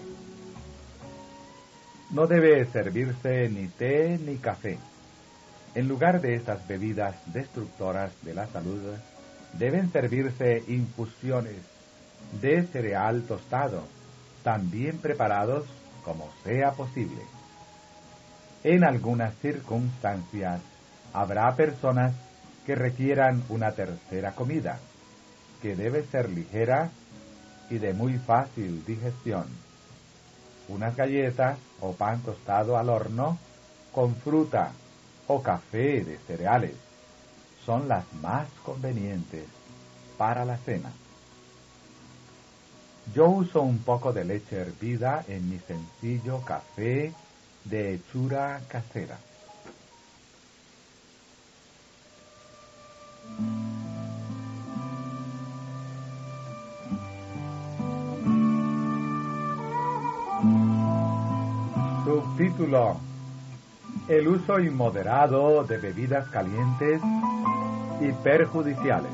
Speaker 1: No debe servirse ni té ni café. En lugar de estas bebidas destructoras de la salud, deben servirse infusiones de cereal tostado, tan bien preparados como sea posible. En algunas circunstancias, habrá personas que requieran una tercera comida, que debe ser ligera y de muy fácil digestión. Unas galletas o pan tostado al horno con fruta o café de cereales son las más convenientes para la cena. Yo uso un poco de leche hervida en mi sencillo café de hechura casera. Subtítulo: El uso inmoderado de bebidas calientes y perjudiciales.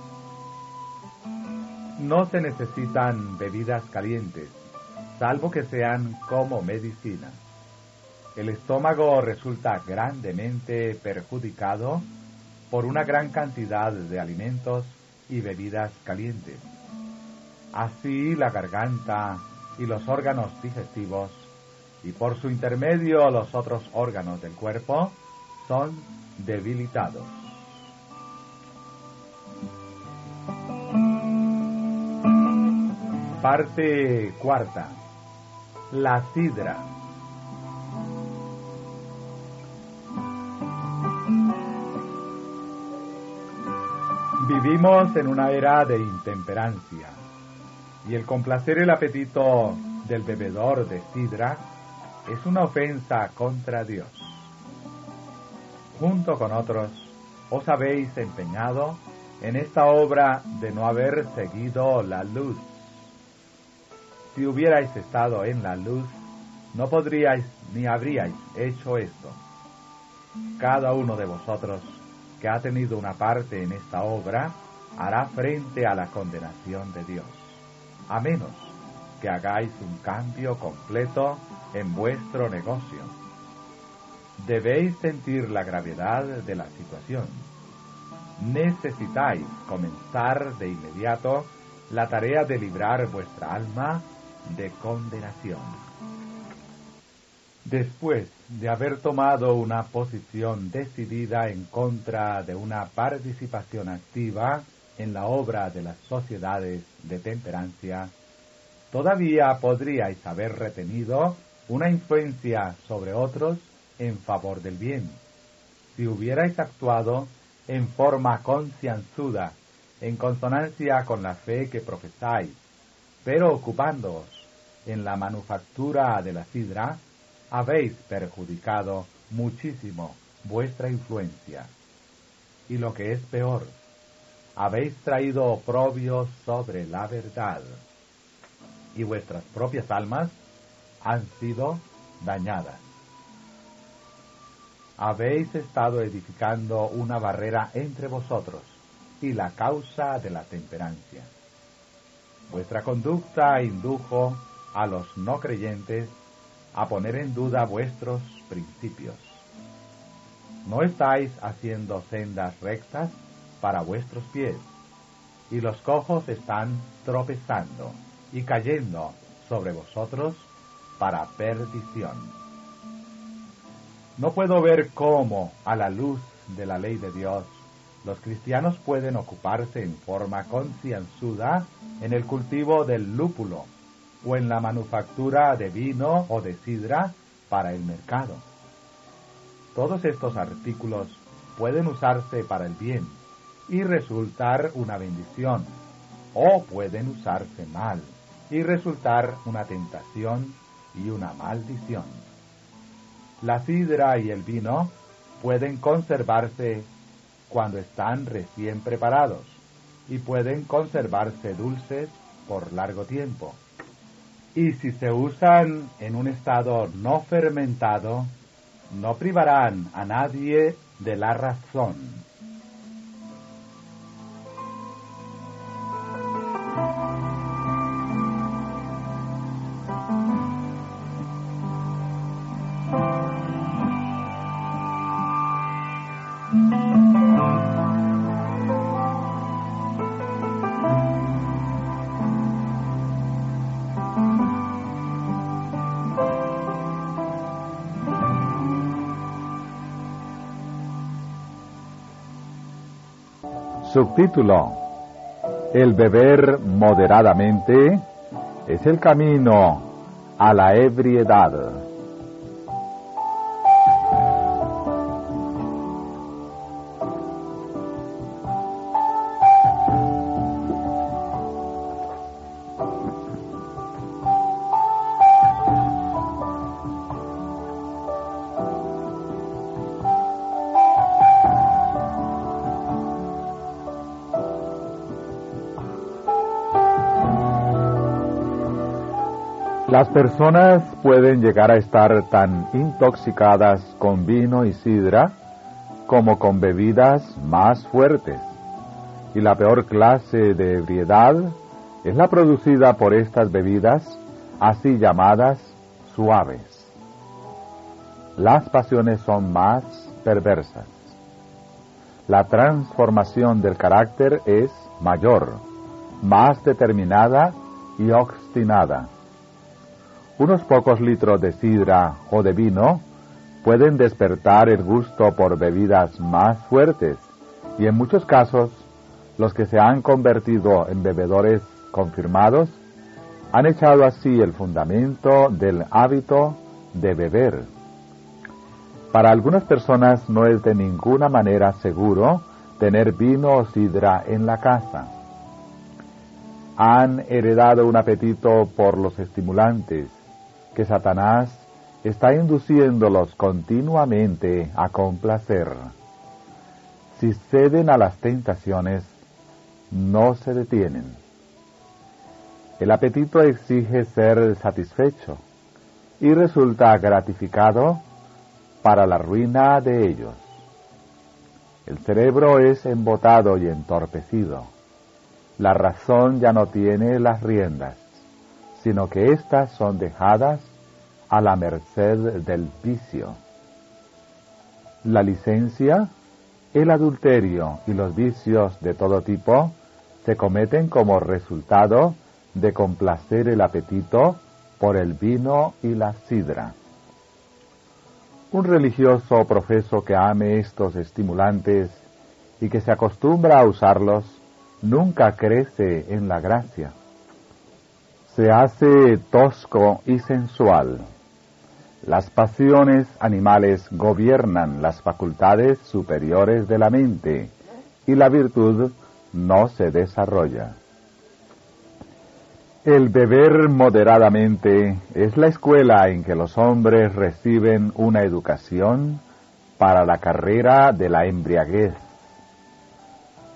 Speaker 1: No se necesitan bebidas calientes, salvo que sean como medicina. El estómago resulta grandemente perjudicado por una gran cantidad de alimentos y bebidas calientes. Así la garganta y los órganos digestivos, y por su intermedio los otros órganos del cuerpo, son debilitados. Parte cuarta. La sidra. Vivimos en una era de intemperancia, y el complacer el apetito del bebedor de sidra es una ofensa contra Dios. Junto con otros, os habéis empeñado en esta obra de no haber seguido la luz. Si hubierais estado en la luz, no podríais ni habríais hecho esto. Cada uno de vosotros que ha tenido una parte en esta obra hará frente a la condenación de Dios, a menos que hagáis un cambio completo en vuestro negocio. Debéis sentir la gravedad de la situación. Necesitáis comenzar de inmediato la tarea de librar vuestra alma de condenación. Después de haber tomado una posición decidida en contra de una participación activa en la obra de las sociedades de temperancia, todavía podríais haber retenido una influencia sobre otros en favor del bien, si hubierais actuado en forma concienzuda, en consonancia con la fe que profesáis, pero ocupándoos en la manufactura de la sidra, habéis perjudicado muchísimo vuestra influencia.
Speaker 2: y lo que es peor, habéis traído oprobios sobre la verdad, y vuestras propias almas han sido dañadas. Habéis estado edificando una barrera entre vosotros y la causa de la temperancia. Vuestra conducta indujo a los no creyentes a poner en duda vuestros principios. No estáis haciendo sendas rectas para vuestros pies, y los cojos están tropezando y cayendo sobre vosotros para perdición. No puedo ver cómo, a la luz de la ley de Dios, los cristianos pueden ocuparse en forma concienzuda en el cultivo del lúpulo o en la manufactura de vino o de sidra para el mercado. Todos estos artículos pueden usarse para el bien y resultar una bendición, o pueden usarse mal y resultar una tentación y una maldición. La sidra y el vino pueden conservarse cuando están recién preparados y pueden conservarse dulces por largo tiempo. Y si se usan en un estado no fermentado, no privarán a nadie de la razón.
Speaker 1: Subtítulo: El beber moderadamente es el camino a la ebriedad. Las personas pueden llegar a estar tan intoxicadas con vino y sidra como con bebidas más fuertes, y la peor clase de ebriedad es la producida por estas bebidas, así llamadas suaves. Las pasiones son más perversas. La transformación del carácter es mayor, más determinada y obstinada. Unos pocos litros de sidra o de vino pueden despertar el gusto por bebidas más fuertes, y en muchos casos los que se han convertido en bebedores confirmados han echado así el fundamento del hábito de beber. Para algunas personas no es de ninguna manera seguro tener vino o sidra en la casa. Han heredado un apetito por los estimulantes que Satanás está induciéndolos continuamente a complacer. Si ceden a las tentaciones, no se detienen. El apetito exige ser satisfecho y resulta gratificado para la ruina de ellos. El cerebro es embotado y entorpecido. La razón ya no tiene las riendas, sino que éstas son dejadas a la merced del vicio. La licencia, el adulterio y los vicios de todo tipo se cometen como resultado de complacer el apetito por el vino y la sidra. Un religioso profeso que ame estos estimulantes y que se acostumbra a usarlos nunca crece en la gracia. Se hace tosco y sensual. Las pasiones animales gobiernan las facultades superiores de la mente y la virtud no se desarrolla. El beber moderadamente es la escuela en que los hombres reciben una educación para la carrera de la embriaguez.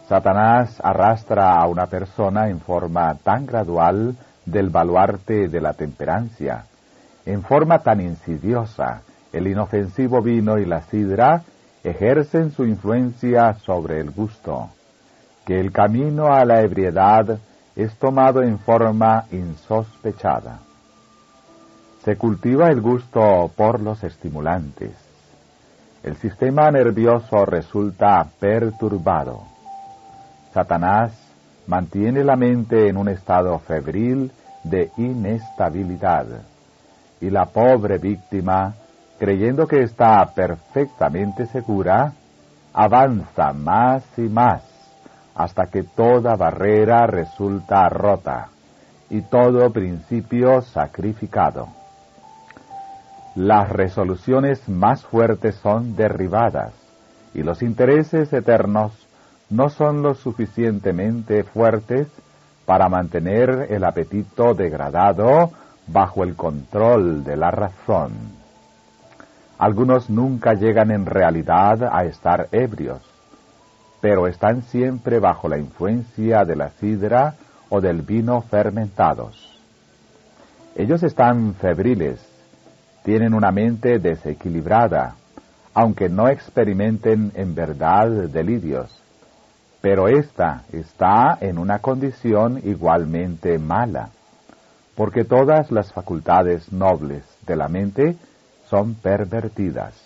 Speaker 2: Satanás arrastra a una persona en forma tan gradual del baluarte de la temperancia, en forma tan insidiosa. El inofensivo vino y la sidra ejercen su influencia sobre el gusto, que el camino a la ebriedad es tomado en forma insospechada. Se cultiva el gusto por los estimulantes. El sistema nervioso resulta perturbado. Satanás mantiene la mente en un estado febril de inestabilidad, y la pobre víctima, creyendo que está perfectamente segura, avanza más y más hasta que toda barrera resulta rota y todo principio sacrificado. Las resoluciones más fuertes son derribadas y los intereses eternos no son lo suficientemente fuertes para mantener el apetito degradado bajo el control de la razón. Algunos nunca llegan en realidad a estar ebrios, pero están siempre bajo la influencia de la sidra o del vino fermentados. Ellos están febriles, tienen una mente desequilibrada, aunque no experimenten en verdad delirios, pero ésta está en una condición igualmente mala, porque todas las facultades nobles de la mente son pervertidas.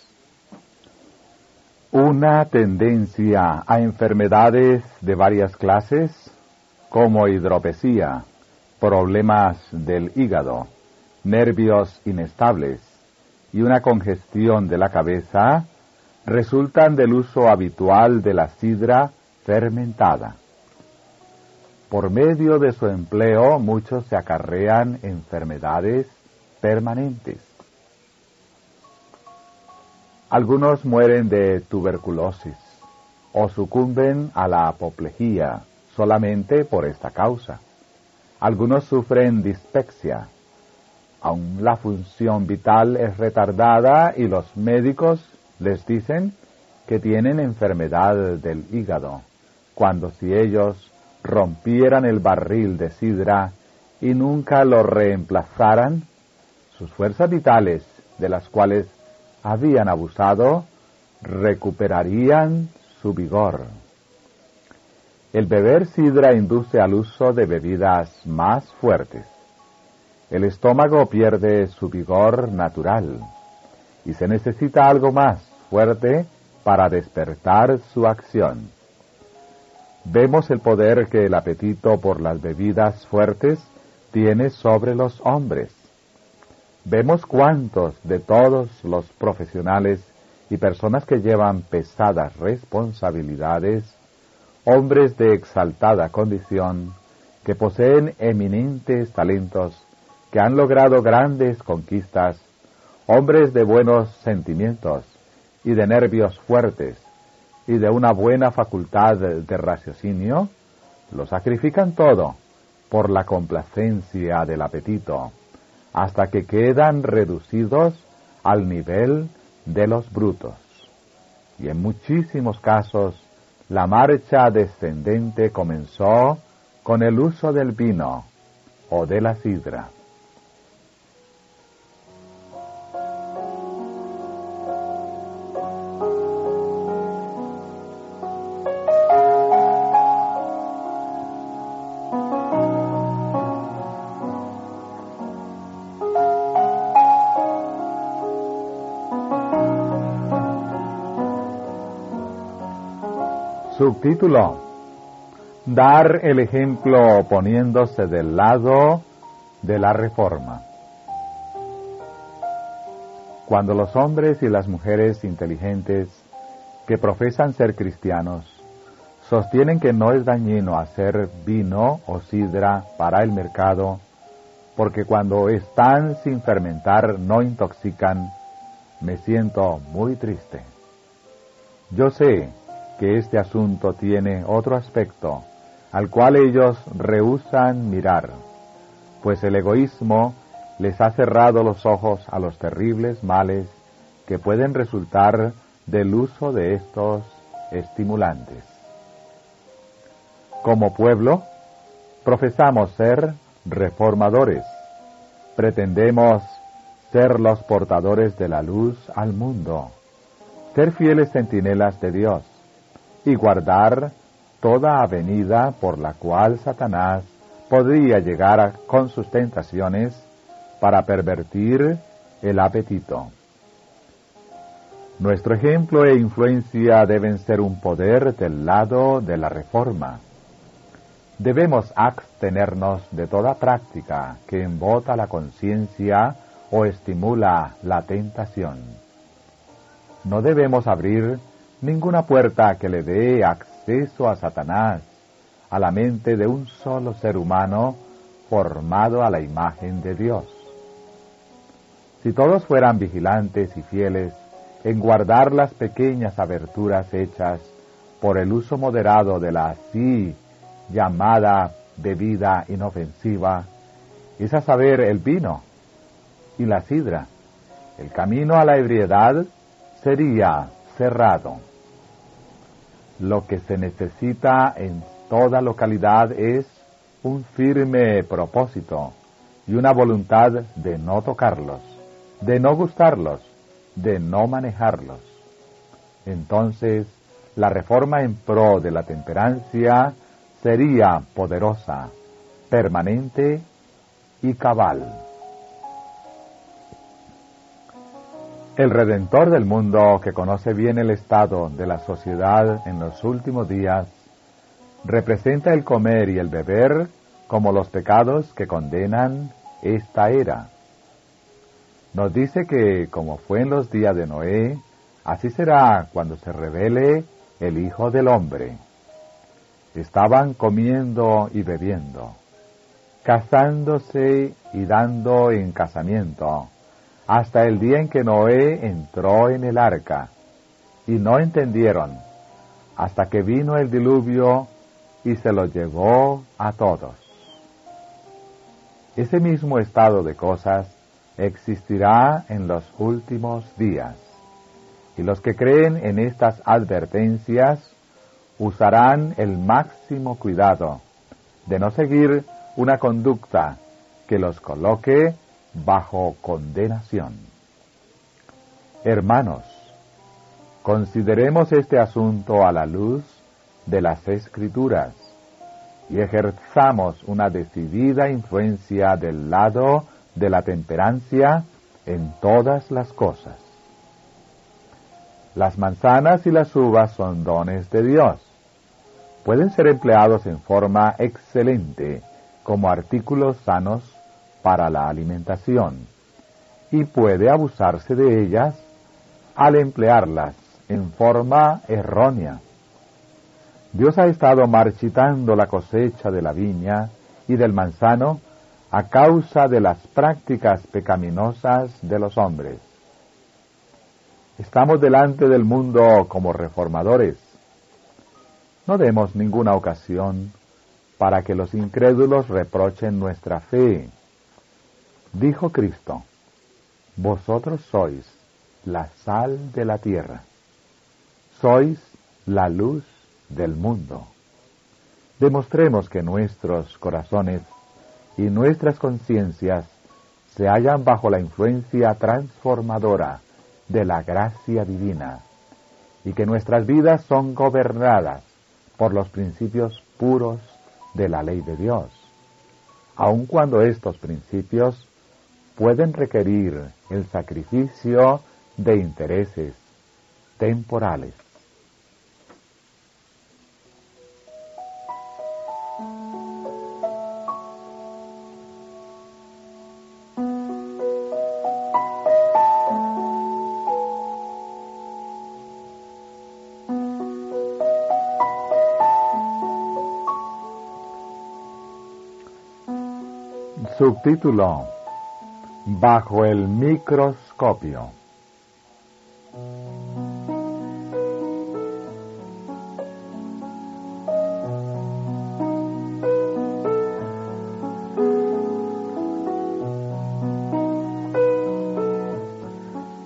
Speaker 2: Una tendencia a enfermedades de varias clases, como hidropesía, problemas del hígado, nervios inestables y una congestión de la cabeza, resultan del uso habitual de la sidra fermentada. Por medio de su empleo, muchos se acarrean enfermedades permanentes. Algunos mueren de tuberculosis o sucumben a la apoplejía solamente por esta causa. Algunos sufren dispepsia. Aún la función vital es retardada y los médicos les dicen que tienen enfermedad del hígado, cuando si ellos rompieran el barril de sidra y nunca lo reemplazaran, sus fuerzas vitales, de las cuales habían abusado, recuperarían su vigor. El beber sidra induce al uso de bebidas más fuertes. El estómago pierde su vigor natural y se necesita algo más fuerte para despertar su acción. Vemos el poder que el apetito por las bebidas fuertes tiene sobre los hombres. Vemos cuántos de todos los profesionales y personas que llevan pesadas responsabilidades, hombres de exaltada condición, que poseen eminentes talentos, que han logrado grandes conquistas, hombres de buenos sentimientos y de nervios fuertes y de una buena facultad de raciocinio, lo sacrifican todo por la complacencia del apetito, hasta que quedan reducidos al nivel de los brutos. Y en muchísimos casos, la marcha descendente comenzó con el uso del vino o de la sidra. Subtítulo: Dar el ejemplo poniéndose del lado de la reforma. Cuando los hombres y las mujeres inteligentes que profesan ser cristianos sostienen que no es dañino hacer vino o sidra para el mercado, porque cuando están sin fermentar no intoxican, me siento muy triste. Yo sé que este asunto tiene otro aspecto, al cual ellos rehúsan mirar, pues el egoísmo les ha cerrado los ojos a los terribles males que pueden resultar del uso de estos estimulantes. Como pueblo, profesamos ser reformadores. Pretendemos ser los portadores de la luz al mundo, ser fieles centinelas de Dios y guardar toda avenida por la cual Satanás podría llegar a, con sus tentaciones para pervertir el apetito. Nuestro ejemplo e influencia deben ser un poder del lado de la reforma. Debemos abstenernos de toda práctica que embota la conciencia o estimula la tentación. No debemos abrir ninguna puerta que le dé acceso a Satanás a la mente de un solo ser humano formado a la imagen de Dios. Si todos fueran vigilantes y fieles en guardar las pequeñas aberturas hechas por el uso moderado de la así llamada bebida inofensiva, es a saber, el vino y la sidra, el camino a la ebriedad sería cerrado. Lo que se necesita en toda localidad es un firme propósito y una voluntad de no tocarlos, de no gustarlos, de no manejarlos. Entonces, la reforma en pro de la temperancia sería poderosa, permanente y cabal. El Redentor del mundo, que conoce bien el estado de la sociedad en los últimos días, representa el comer y el beber como los pecados que condenan esta era. Nos dice que, como fue en los días de Noé, así será cuando se revele el Hijo del Hombre. Estaban comiendo y bebiendo, casándose y dando en casamiento, hasta el día en que Noé entró en el arca, y no entendieron, hasta que vino el diluvio y se los llevó a todos. Ese mismo estado de cosas existirá en los últimos días, y los que creen en estas advertencias usarán el máximo cuidado de no seguir una conducta que los coloque bajo condenación. Hermanos, consideremos este asunto a la luz de las Escrituras y ejerzamos una decidida influencia del lado de la temperancia en todas las cosas. Las manzanas y las uvas son dones de Dios. Pueden ser empleados en forma excelente como artículos sanos para la alimentación, y puede abusarse de ellas al emplearlas en forma errónea. Dios ha estado marchitando la cosecha de la viña y del manzano a causa de las prácticas pecaminosas de los hombres. Estamos delante del mundo como reformadores. No demos ninguna ocasión para que los incrédulos reprochen nuestra fe. Dijo Cristo: vosotros sois la sal de la tierra, sois la luz del mundo. Demostremos que nuestros corazones y nuestras conciencias se hallan bajo la influencia transformadora de la gracia divina, y que nuestras vidas son gobernadas por los principios puros de la ley de Dios, aun cuando estos principios pueden requerir el sacrificio de intereses temporales. Subtítulo: Bajo el microscopio.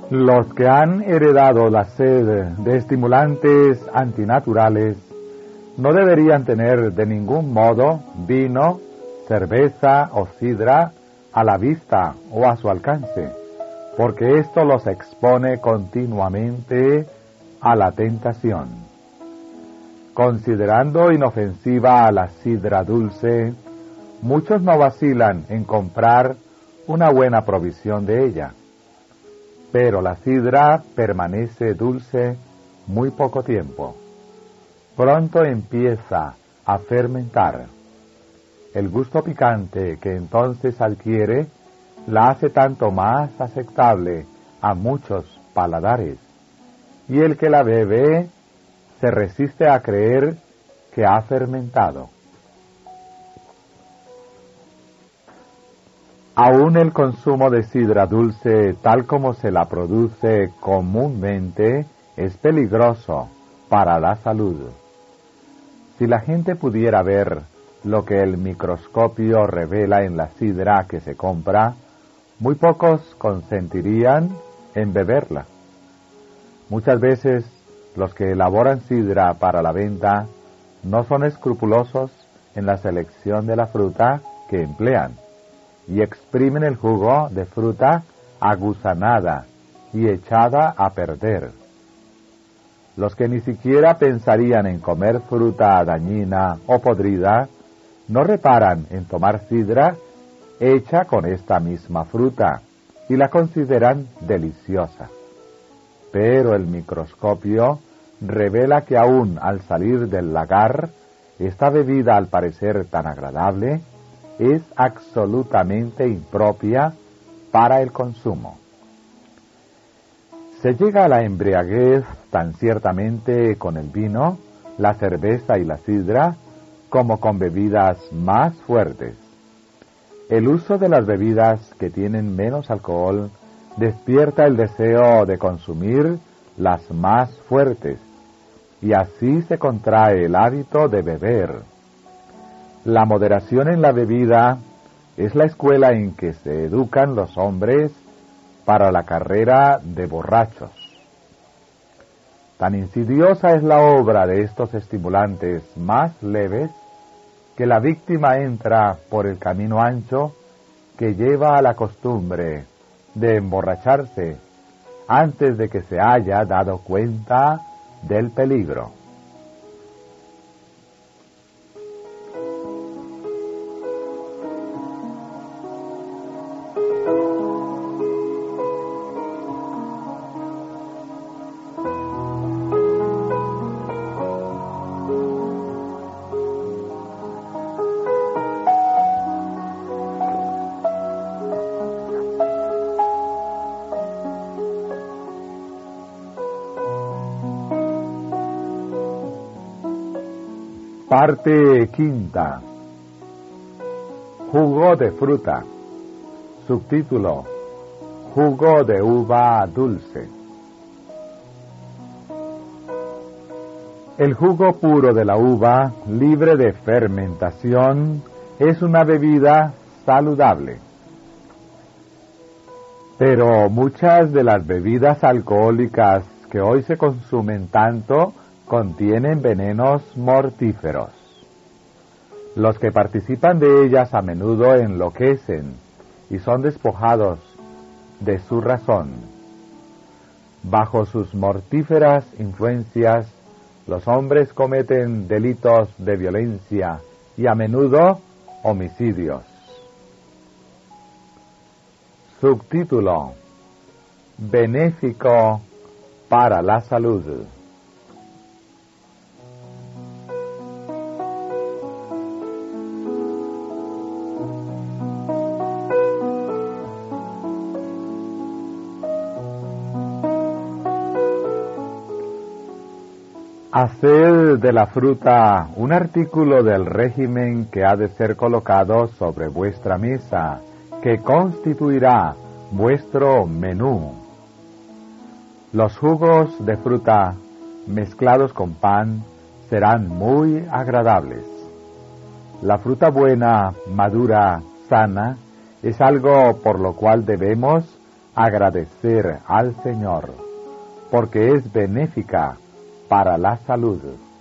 Speaker 2: Los que han heredado la sed de estimulantes antinaturales no deberían tener de ningún modo vino, cerveza o sidra a la vista o a su alcance, porque esto los expone continuamente a la tentación. Considerando inofensiva a la sidra dulce, muchos no vacilan en comprar una buena provisión de ella, pero la sidra permanece dulce muy poco tiempo. Pronto empieza a fermentar. El gusto picante que entonces adquiere la hace tanto más aceptable a muchos paladares, y el que la bebe se resiste a creer que ha fermentado. Aún el consumo de sidra dulce, tal como se la produce comúnmente, es peligroso para la salud. Si la gente pudiera ver lo que el microscopio revela en la sidra que se compra, muy pocos consentirían en beberla. Muchas veces los que elaboran sidra para la venta no son escrupulosos en la selección de la fruta que emplean, y exprimen el jugo de fruta aguzanada y echada a perder. Los que ni siquiera pensarían en comer fruta dañina o podrida, no reparan en tomar sidra hecha con esta misma fruta y la consideran deliciosa. Pero el microscopio revela que aún al salir del lagar, esta bebida al parecer tan agradable es absolutamente impropia para el consumo. Se llega a la embriaguez tan ciertamente con el vino, la cerveza y la sidra, como con bebidas más fuertes. El uso de las bebidas que tienen menos alcohol despierta el deseo de consumir las más fuertes, y así se contrae el hábito de beber. La moderación en la bebida es la escuela en que se educan los hombres para la carrera de borrachos. Tan insidiosa es la obra de estos estimulantes más leves que la víctima entra por el camino ancho que lleva a la costumbre de emborracharse antes de que se haya dado cuenta del peligro. Parte quinta. Jugo de fruta. Subtítulo: Jugo de uva dulce. El jugo puro de la uva, libre de fermentación, es una bebida saludable. Pero muchas de las bebidas alcohólicas que hoy se consumen tanto contienen venenos mortíferos. Los que participan de ellas a menudo enloquecen y son despojados de su razón. Bajo sus mortíferas influencias, los hombres cometen delitos de violencia y a menudo homicidios. Subtítulo: Benéfico para la salud. Haced de la fruta un artículo del régimen que ha de ser colocado sobre vuestra mesa, que constituirá vuestro menú. Los jugos de fruta mezclados con pan serán muy agradables. La fruta buena, madura, sana, es algo por lo cual debemos agradecer al Señor, porque es benéfica para la salud.